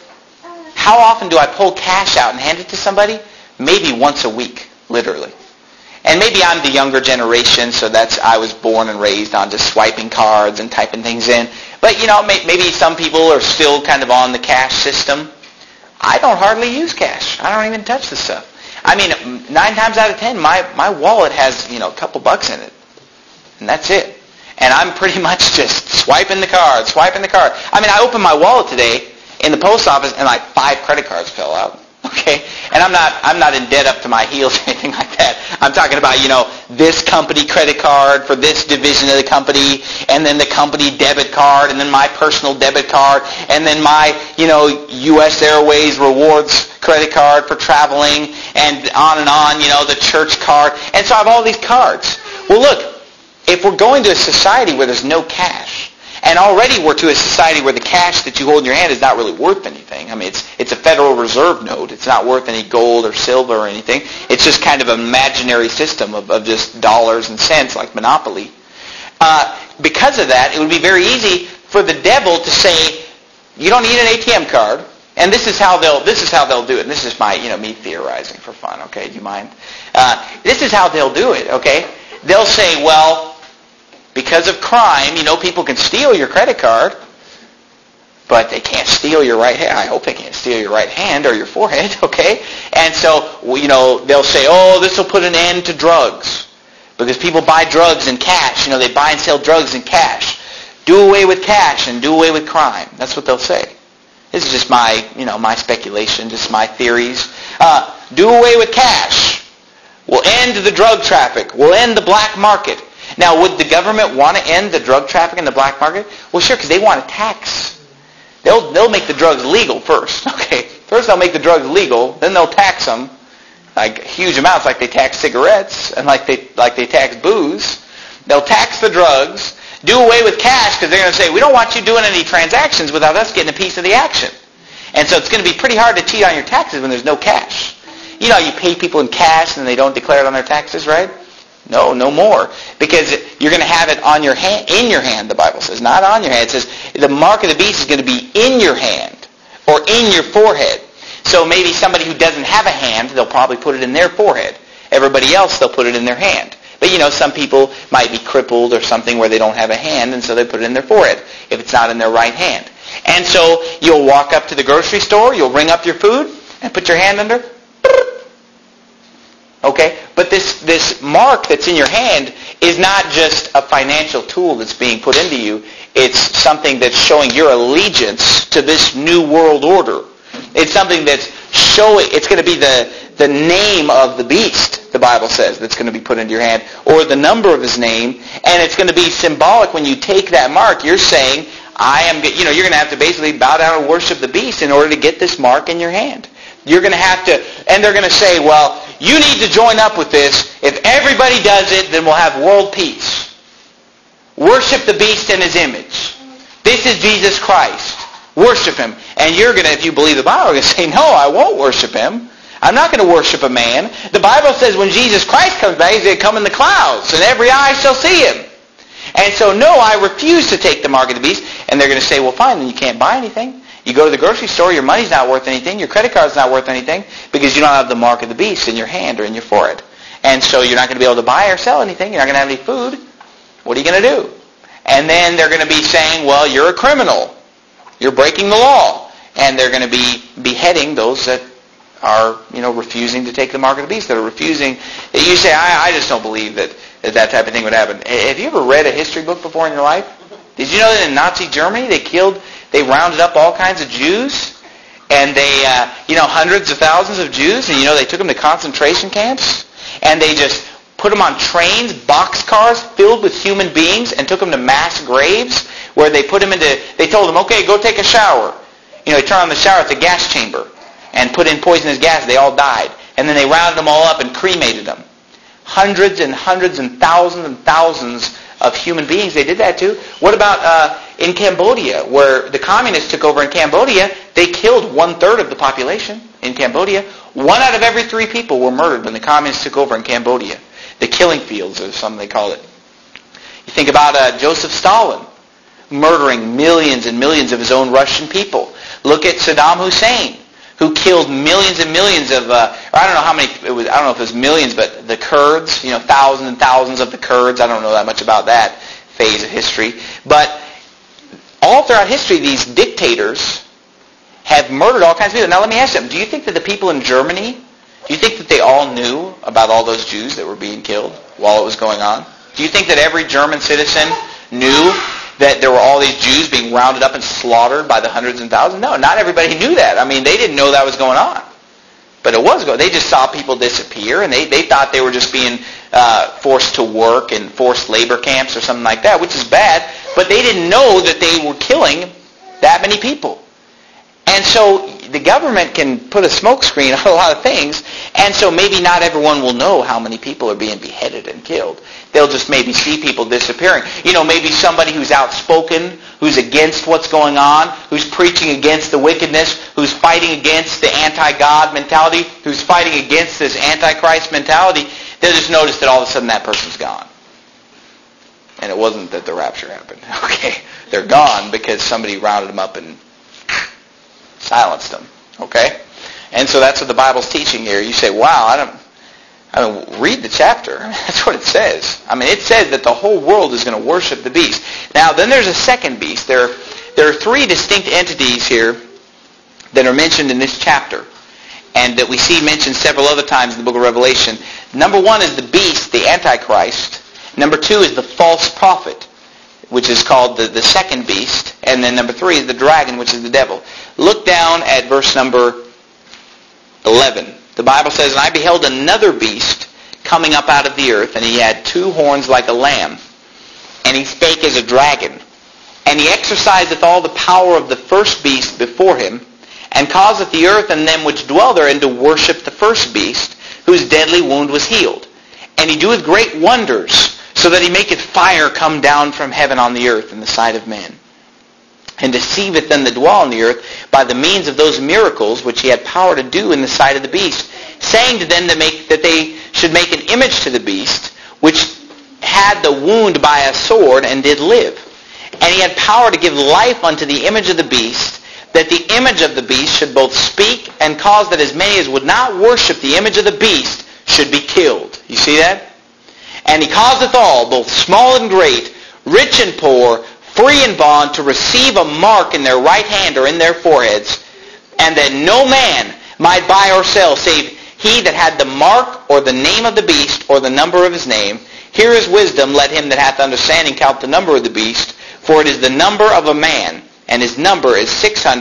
How often do I pull cash out and hand it to somebody? Maybe once a week, literally. And maybe I'm the younger generation, so I was born and raised on just swiping cards and typing things in. But, maybe some people are still kind of on the cash system. I don't hardly use cash. I don't even touch the stuff. 9 times out of 10, my wallet has, a couple bucks in it. And that's it. And I'm pretty much just swiping the card. I opened my wallet today in the post office and 5 credit cards fell out. Okay? And I'm not in debt up to my heels or anything like that. I'm talking about, this company credit card for this division of the company, and then the company debit card, and then my personal debit card, and then my, U.S. Airways rewards credit card for traveling, and on, the church card. And so I have all these cards. Well, look, if we're going to a society where there's no cash, and already we're to a society where the cash that you hold in your hand is not really worth anything. I mean, it's a Federal Reserve note. It's not worth any gold or silver or anything. It's just kind of an imaginary system of just dollars and cents like Monopoly. Because of that, it would be very easy for the devil to say, you don't need an ATM card. And this is how they'll do it. And this is my, me theorizing for fun, okay? Do you mind? This is how they'll do it, okay? They'll say, well, because of crime, people can steal your credit card, but they can't steal your right hand. I hope they can't steal your right hand or your forehead, okay? And so, they'll say, oh, this will put an end to drugs. Because people buy drugs in cash. They buy and sell drugs in cash. Do away with cash and do away with crime. That's what they'll say. This is just my, my speculation, just my theories. Do away with cash. We'll end the drug traffic. We'll end the black market. Now, would the government want to end the drug traffic in the black market? Well, sure, because they want a tax. They'll make the drugs legal first. Okay, first they'll make the drugs legal, then they'll tax them like huge amounts, like they tax cigarettes and like they tax booze. They'll tax the drugs, do away with cash because they're going to say, we don't want you doing any transactions without us getting a piece of the action. And so it's going to be pretty hard to cheat on your taxes when there's no cash. You pay people in cash and they don't declare it on their taxes, right? No more. Because you're going to have it on your hand, in your hand, the Bible says, not on your hand. It says the mark of the beast is going to be in your hand or in your forehead. So maybe somebody who doesn't have a hand, they'll probably put it in their forehead. Everybody else, they'll put it in their hand. But some people might be crippled or something where they don't have a hand, and so they put it in their forehead if it's not in their right hand. And so you'll walk up to the grocery store, you'll ring up your food, and put your hand under. Okay? But this mark that's in your hand is not just a financial tool that's being put into you. It's something that's showing your allegiance to this new world order. It's something that's showing, it's going to be the name of the beast, the Bible says, that's going to be put into your hand, or the number of his name, and it's going to be symbolic when you take that mark. You're saying, you're going to have to basically bow down and worship the beast in order to get this mark in your hand. You're going to have to, and they're going to say, well, you need to join up with this. If everybody does it, then we'll have world peace. Worship the beast in his image. This is Jesus Christ. Worship him. And you're going to, if you believe the Bible, you're going to say, no, I won't worship him. I'm not going to worship a man. The Bible says when Jesus Christ comes back, he's going to come in the clouds, and every eye shall see him. And so, no, I refuse to take the mark of the beast. And they're going to say, well, fine, then you can't buy anything. You go to the grocery store, your money's not worth anything, your credit card's not worth anything, because you don't have the mark of the beast in your hand or in your forehead. And so you're not going to be able to buy or sell anything. You're not going to have any food. What are you going to do? And then they're going to be saying, well, you're a criminal. You're breaking the law. And they're going to be beheading those that are, refusing to take the mark of the beast, that are refusing. You say, I just don't believe that type of thing would happen. Have you ever read a history book before in your life? Did you know that in Nazi Germany they rounded up all kinds of Jews, and they, hundreds of thousands of Jews, and they took them to concentration camps, and they just put them on trains, boxcars filled with human beings, and took them to mass graves, where they told them, okay, go take a shower. They turned on the shower at the gas chamber, and put in poisonous gas. They all died. And then they rounded them all up and cremated them. Hundreds and hundreds and thousands of human beings they did that to. What about in Cambodia, where the communists took over in Cambodia? They killed 1/3 of the population in Cambodia. 1 out of every 3 people were murdered when the communists took over in Cambodia. The killing fields, or something they call it. You think about Joseph Stalin murdering millions and millions of his own Russian people. Look at Saddam Hussein, who killed millions and millions of, I don't know how many, I don't know if it was millions, but the Kurds, thousands and thousands of the Kurds. I don't know that much about that phase of history. But all throughout history, these dictators have murdered all kinds of people. Now let me ask them, do you think that the people in Germany, do you think that they all knew about all those Jews that were being killed while it was going on? Do you think that every German citizen knew that there were all these Jews being rounded up and slaughtered by the hundreds and thousands? No, not everybody knew that. I mean, they didn't know that was going on. But it was going. They just saw people disappear, and they thought they were just being forced to work in forced labor camps or something like that, which is bad. But they didn't know that they were killing that many people. And so the government can put a smokescreen on a lot of things, and so maybe not everyone will know how many people are being beheaded and killed. They'll just maybe see people disappearing. Maybe somebody who's outspoken, who's against what's going on, who's preaching against the wickedness, who's fighting against the anti-God mentality, who's fighting against this antichrist mentality, they'll just notice that all of a sudden that person's gone. And it wasn't that the rapture happened. Okay, they're gone because somebody rounded them up and silenced them. Okay? And so that's what the Bible's teaching here. You say, wow, I don't read the chapter. That's what it says. It says that the whole world is going to worship the beast. Now, then there's a second beast. There are three distinct entities here that are mentioned in this chapter, and that we see mentioned several other times in the book of Revelation. Number one is the beast, the Antichrist. Number two is the false prophet, which is called the second beast. And then number three is the dragon, which is the devil. Look down at verse number 11. The Bible says, "And I beheld another beast coming up out of the earth, and he had 2 horns like a lamb, and he spake as a dragon. And he exerciseth all the power of the first beast before him, and causeth the earth and them which dwell therein to worship the first beast, whose deadly wound was healed. And he doeth great wonders, so that he maketh fire come down from heaven on the earth in the sight of men, and deceiveth them that dwell on the earth by the means of those miracles which he had power to do in the sight of the beast, saying to them that they should make an image to the beast, which had the wound by a sword, and did live. And he had power to give life unto the image of the beast, that the image of the beast should both speak, and cause that as many as would not worship the image of the beast should be killed." You see that? "And he causeth all, both small and great, rich and poor, free and bond, to receive a mark in their right hand or in their foreheads, and that no man might buy or sell, save he that had the mark or the name of the beast or the number of his name. Here is wisdom. Let him that hath understanding count the number of the beast, for it is the number of a man, and his number is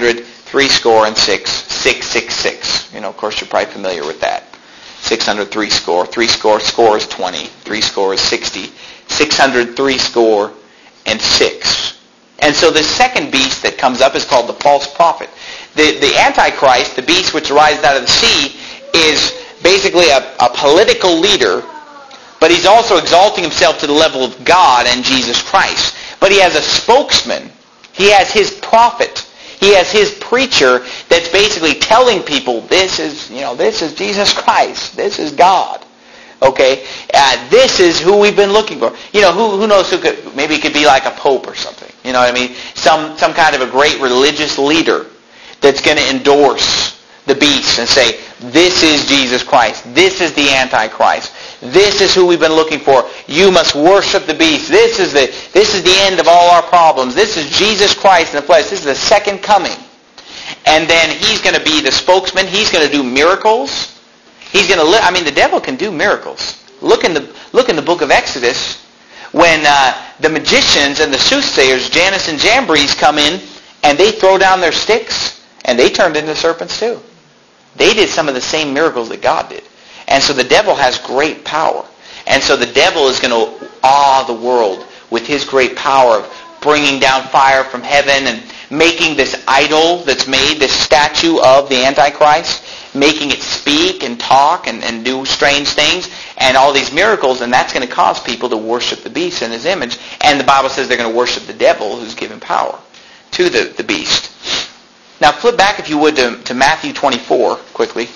666. Of course, you're probably familiar with that. 603 score. 3 score is 20. 3 score is 60. 603 score and 6. And so this second beast that comes up is called the false prophet. The Antichrist, the beast which arises out of the sea, is basically a political leader, but he's also exalting himself to the level of God and Jesus Christ. But he has a spokesman. He has his prophet. He has his preacher that's basically telling people, this is Jesus Christ. This is God. Okay? This is who we've been looking for. Who knows who could, maybe it could be like a pope or something. You know what I mean? Some kind of a great religious leader that's going to endorse the beast and say, this is Jesus Christ. This is the Antichrist. This is who we've been looking for. You must worship the beast. This is the end of all our problems. This is Jesus Christ in the flesh. This is the second coming. And then he's going to be the spokesman. He's going to do miracles. He's going to the devil can do miracles. Look in the book of Exodus when the magicians and the soothsayers, Jannes and Jambres, come in and they throw down their sticks and they turned into serpents too. They did some of the same miracles that God did. And so the devil has great power. And so the devil is going to awe the world with his great power of bringing down fire from heaven and making this idol that's made, this statue of the Antichrist, making it speak and talk and do strange things and all these miracles, and that's going to cause people to worship the beast in his image. And the Bible says they're going to worship the devil who's given power to the beast. Now flip back, if you would, to Matthew 24 quickly.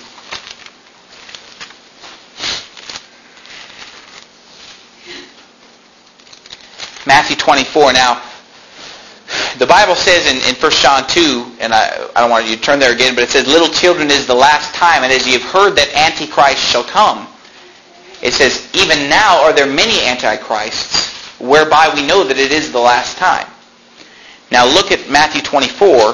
Matthew 24. Now, the Bible says in 1 John 2, and I don't want you to turn there again, but it says, "Little children, it is the last time, and as ye have heard that Antichrist shall come." It says, "Even now are there many Antichrists, whereby we know that it is the last time." Now look at Matthew 24.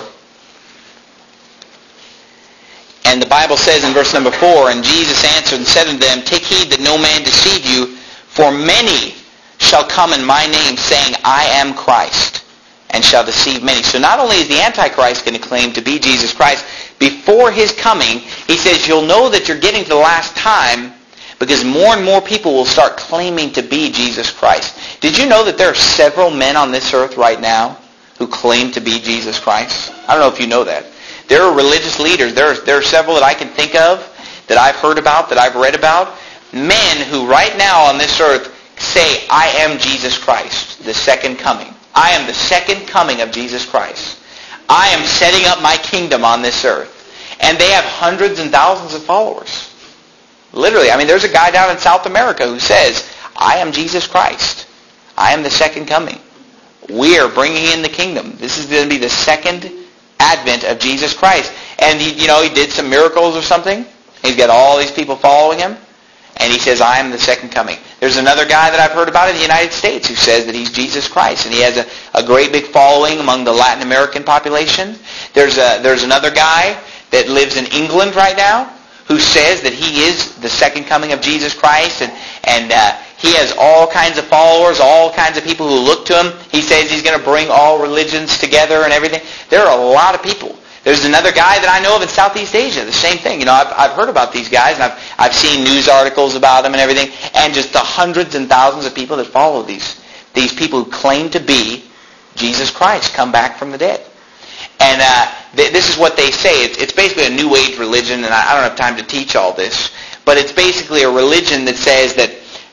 And the Bible says in verse number 4, "And Jesus answered and said unto them, Take heed that no man deceive you, for many shall come in my name, saying, I am Christ, and shall deceive many." So not only is the Antichrist going to claim to be Jesus Christ, before his coming, he says, you'll know that you're getting to the last time because more and more people will start claiming to be Jesus Christ. Did you know that there are several men on this earth right now who claim to be Jesus Christ? I don't know if you know that. There are religious leaders. There are several that I can think of, that I've heard about, that I've read about. Men who right now on this earth say, I am Jesus Christ, the second coming. I am the second coming of Jesus Christ. I am setting up my kingdom on this earth. And they have hundreds and thousands of followers. Literally, I mean, there's a guy down in South America who says, I am Jesus Christ. I am the second coming. We are bringing in the kingdom. This is going to be the second advent of Jesus Christ. And he did some miracles or something. He's got all these people following him. And he says, I am the second coming. There's another guy that I've heard about in the United States who says that he's Jesus Christ. And he has a great big following among the Latin American population. There's another guy that lives in England right now who says that he is the second coming of Jesus Christ. And he has all kinds of followers, all kinds of people who look to him. He says he's going to bring all religions together and everything. There are a lot of people. There's another guy that I know of in Southeast Asia, the same thing. I've heard about these guys, and I've seen news articles about them and everything, and just the hundreds and thousands of people that follow these people who claim to be Jesus Christ, come back from the dead. And this is what they say. It's basically a New Age religion, and I don't have time to teach all this, but it's basically a religion that says that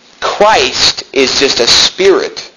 Christ is just a spirit.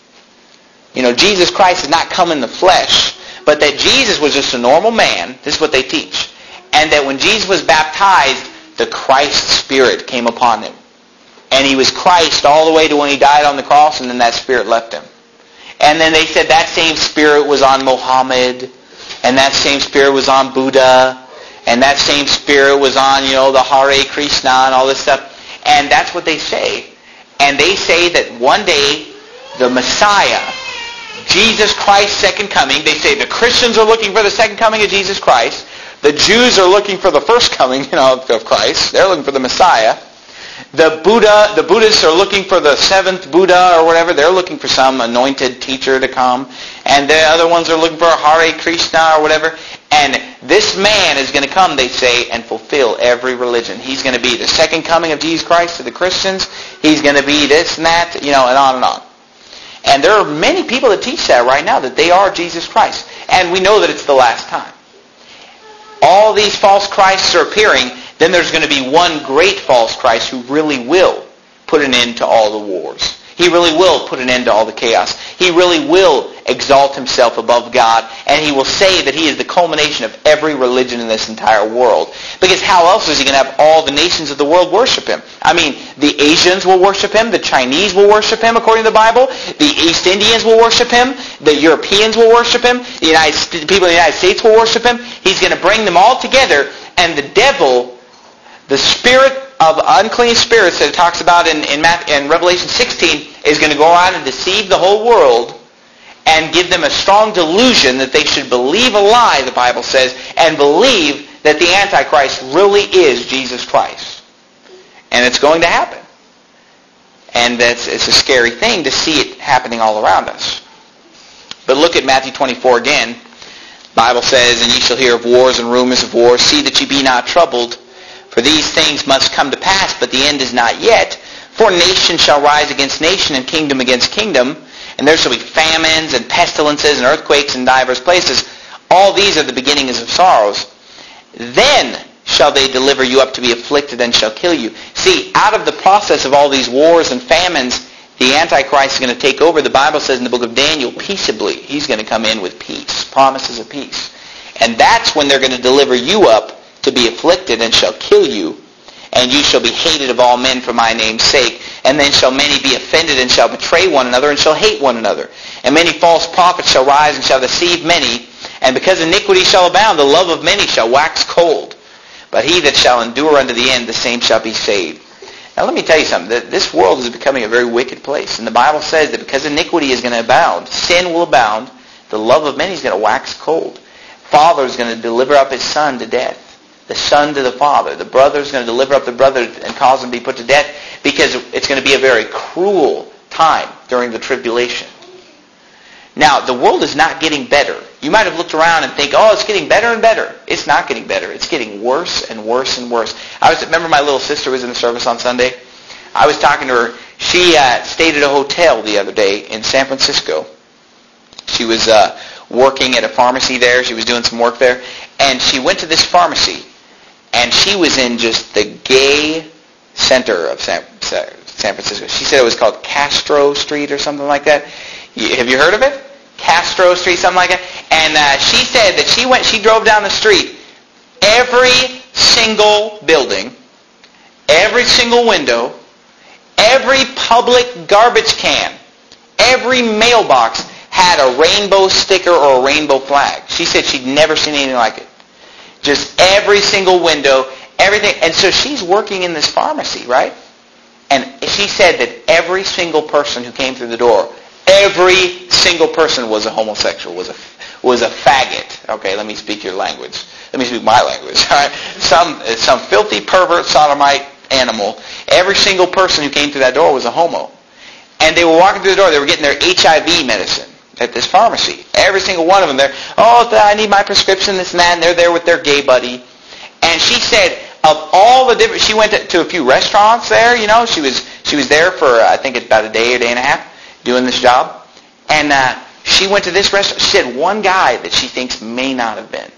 Jesus Christ has not come in the flesh, but that Jesus was just a normal man. This is what they teach. And that when Jesus was baptized, the Christ Spirit came upon him. And he was Christ all the way to when he died on the cross, and then that Spirit left him. And then they said that same Spirit was on Muhammad, and that same Spirit was on Buddha, and that same Spirit was on, the Hare Krishna and all this stuff. And that's what they say. And they say that one day the Messiah, Jesus Christ's second coming, they say the Christians are looking for the second coming of Jesus Christ. The Jews are looking for the first coming, of Christ. They're looking for the Messiah. The Buddhists are looking for the seventh Buddha or whatever. They're looking for some anointed teacher to come. And the other ones are looking for a Hare Krishna or whatever. And this man is going to come, they say, and fulfill every religion. He's going to be the second coming of Jesus Christ to the Christians. He's going to be this and that, and on and on. And there are many people that teach that right now, that they are Jesus Christ. And we know that it's the last time. All these false Christs are appearing. Then there's going to be one great false Christ who really will put an end to all the wars. He really will put an end to all the chaos. He really will exalt himself above God, and he will say that he is the culmination of every religion in this entire world. Because how else is he going to have all the nations of the world worship him? I mean, the Asians will worship him, the Chinese will worship him according to the Bible, the East Indians will worship him, the Europeans will worship him, the people in the United States will worship him. He's going to bring them all together, and the devil, the spirit of unclean spirits that it talks about in Revelation 16, is going to go around and deceive the whole world and give them a strong delusion that they should believe a lie, the Bible says, and believe that the Antichrist really is Jesus Christ. And it's going to happen. And it's a scary thing to see it happening all around us. But look at Matthew 24 again. The Bible says, and ye shall hear of wars and rumors of wars. See that ye be not troubled. For these things must come to pass, but the end is not yet. For nation shall rise against nation, and kingdom against kingdom. And there shall be famines, and pestilences, and earthquakes in divers places. All these are the beginnings of sorrows. Then shall they deliver you up to be afflicted, and shall kill you. See, out of the process of all these wars and famines, the Antichrist is going to take over. The Bible says in the book of Daniel, peaceably. He's going to come in with peace, promises of peace. And that's when they're going to deliver you up to be afflicted, and shall kill you, and you shall be hated of all men for my name's sake. And then shall many be offended, and shall betray one another, and shall hate one another. And many false prophets shall rise, and shall deceive many. And because iniquity shall abound, the love of many shall wax cold. But he that shall endure unto the end, the same shall be saved. Now let me tell you something. This world is becoming a very wicked place. And the Bible says that because iniquity is going to abound, sin will abound, the love of many is going to wax cold. Father is going to deliver up his son to death. The son to the father. The brother is going to deliver up the brother and cause him to be put to death, because it's going to be a very cruel time during the tribulation. Now, the world is not getting better. You might have looked around and think, oh, it's getting better and better. It's not getting better. It's getting worse and worse and worse. Remember my little sister was in the service on Sunday? I was talking to her. She stayed at a hotel the other day in San Francisco. She was working at a pharmacy there. She was doing some work there. And she went to this pharmacy. And she was in just the gay center of San Francisco. She said it was called Castro Street or something like that. Have you heard of it? Castro Street, something like that. And she said that she drove down the street. Every single building, every single window, every public garbage can, every mailbox had a rainbow sticker or a rainbow flag. She said she'd never seen anything like it. Just every single window, everything. And so she's working in this pharmacy, right? And she said that every single person who came through the door, every single person was a homosexual, was a faggot. Okay, let me speak your language. Let me speak my language. All right? Some filthy pervert sodomite animal. Every single person who came through that door was a homo. And they were walking through the door. They were getting their HIV medicine at this pharmacy. Every single one of them there. Oh, I need my prescription, this and that. And they're there with their gay buddy. And she said, of all the different, she went to a few restaurants there. You know, she was there for I think about a day or day and a half doing this job. And she went to this restaurant. She said one guy that she thinks may not have been,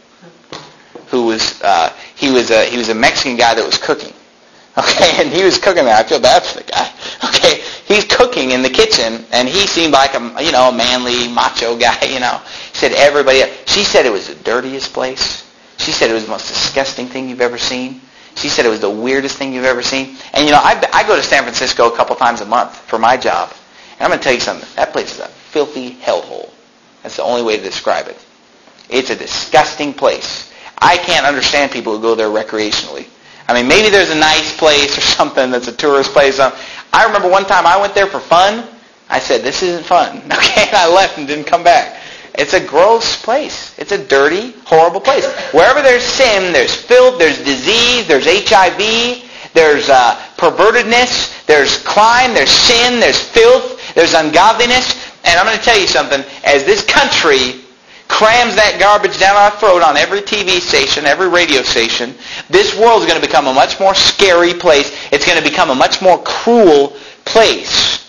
who was he was a Mexican guy that was cooking. Okay, and he was cooking there. I feel bad for the guy. Okay, he's cooking in the kitchen, and he seemed like a manly, macho guy. She said everybody. She said it was the dirtiest place. She said it was the most disgusting thing you've ever seen. She said it was the weirdest thing you've ever seen. And I go to San Francisco a couple times a month for my job. And I'm going to tell you something. That place is a filthy hellhole. That's the only way to describe it. It's a disgusting place. I can't understand people who go there recreationally. I mean, maybe there's a nice place or something that's a tourist place. I remember one time I went there for fun. I said, this isn't fun. Okay, and I left and didn't come back. It's a gross place. It's a dirty, horrible place. Wherever there's sin, there's filth, there's disease, there's HIV, there's pervertedness, there's crime, there's sin, there's filth, there's ungodliness. And I'm going to tell you something. As this country crams that garbage down our throat on every TV station, every radio station, this world is going to become a much more scary place. It's going to become a much more cruel place.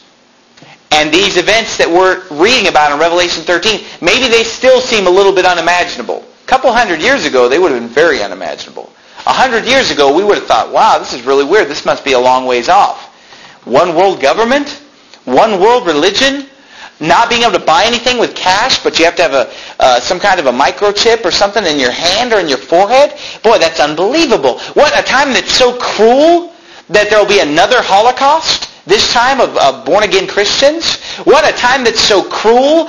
And these events that we're reading about in Revelation 13, maybe they still seem a little bit unimaginable. A couple hundred years ago, they would have been very unimaginable. 100 years ago, we would have thought, wow, this is really weird. This must be a long ways off. One world government, one world religion, not being able to buy anything with cash, but you have to have some kind of a microchip or something in your hand or in your forehead. Boy, that's unbelievable. What, a time that's so cruel that there will be another Holocaust? This time of born-again Christians? What, a time that's so cruel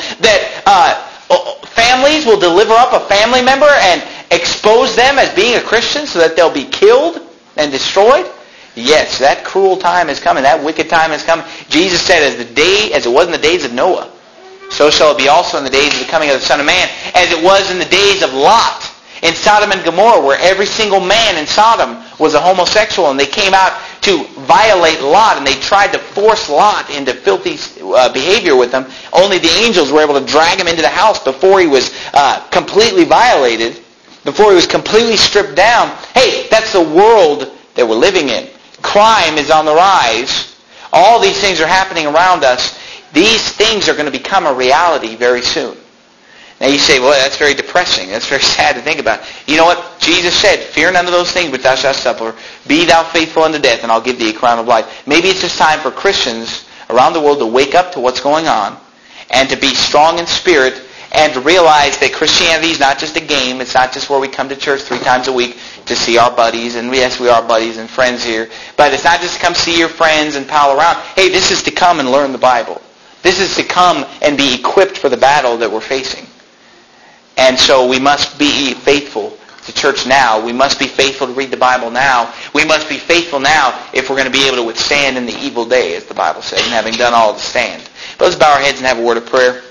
that families will deliver up a family member and expose them as being a Christian so that they'll be killed and destroyed? Yes, that cruel time is coming. That wicked time is coming. Jesus said, as it was in the days of Noah, so shall it be also in the days of the coming of the Son of Man, as it was in the days of Lot in Sodom and Gomorrah, where every single man in Sodom was a homosexual, and they came out to violate Lot, and they tried to force Lot into filthy behavior with them. Only the angels were able to drag him into the house before he was completely violated, before he was completely stripped down. Hey, that's the world that we're living in. Crime is on the rise. All these things are happening around us. These things are going to become a reality very soon. Now you say, well, that's very depressing. That's very sad to think about. You know what? Jesus said, fear none of those things which thou shalt suffer. Be thou faithful unto death, and I'll give thee a crown of life. Maybe it's just time for Christians around the world to wake up to what's going on and to be strong in spirit and to realize that Christianity is not just a game. It's not just where we come to church 3 times a week to see our buddies. And yes, we are buddies and friends here. But it's not just to come see your friends and pal around. Hey, this is to come and learn the Bible. This is to come and be equipped for the battle that we're facing. And so we must be faithful to church now. We must be faithful to read the Bible now. We must be faithful now if we're going to be able to withstand in the evil day, as the Bible says, and having done all to stand. But let's bow our heads and have a word of prayer.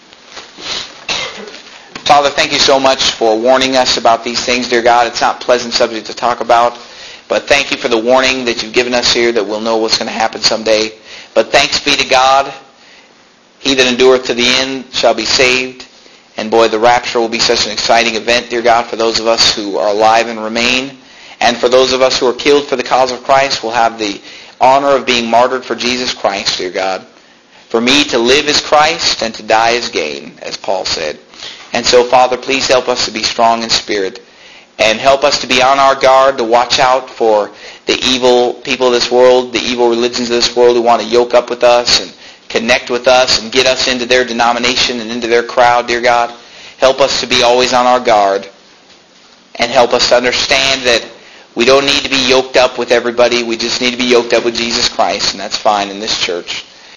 Father, thank you so much for warning us about these things, dear God. It's not a pleasant subject to talk about, but thank you for the warning that you've given us here that we'll know what's going to happen someday. But thanks be to God He that endureth to the end shall be saved. And boy, the rapture will be such an exciting event, dear God, for those of us who are alive and remain. And for those of us who are killed for the cause of Christ, will have the honor of being martyred for Jesus Christ, dear God. For me to live is Christ, and to die is gain, as Paul said. And so, Father, please help us to be strong in spirit. And help us to be on our guard, to watch out for the evil people of this world, the evil religions of this world who want to yoke up with us and connect with us and get us into their denomination and into their crowd, dear God. Help us to be always on our guard. And help us to understand that we don't need to be yoked up with everybody. We just need to be yoked up with Jesus Christ, and that's fine in this church.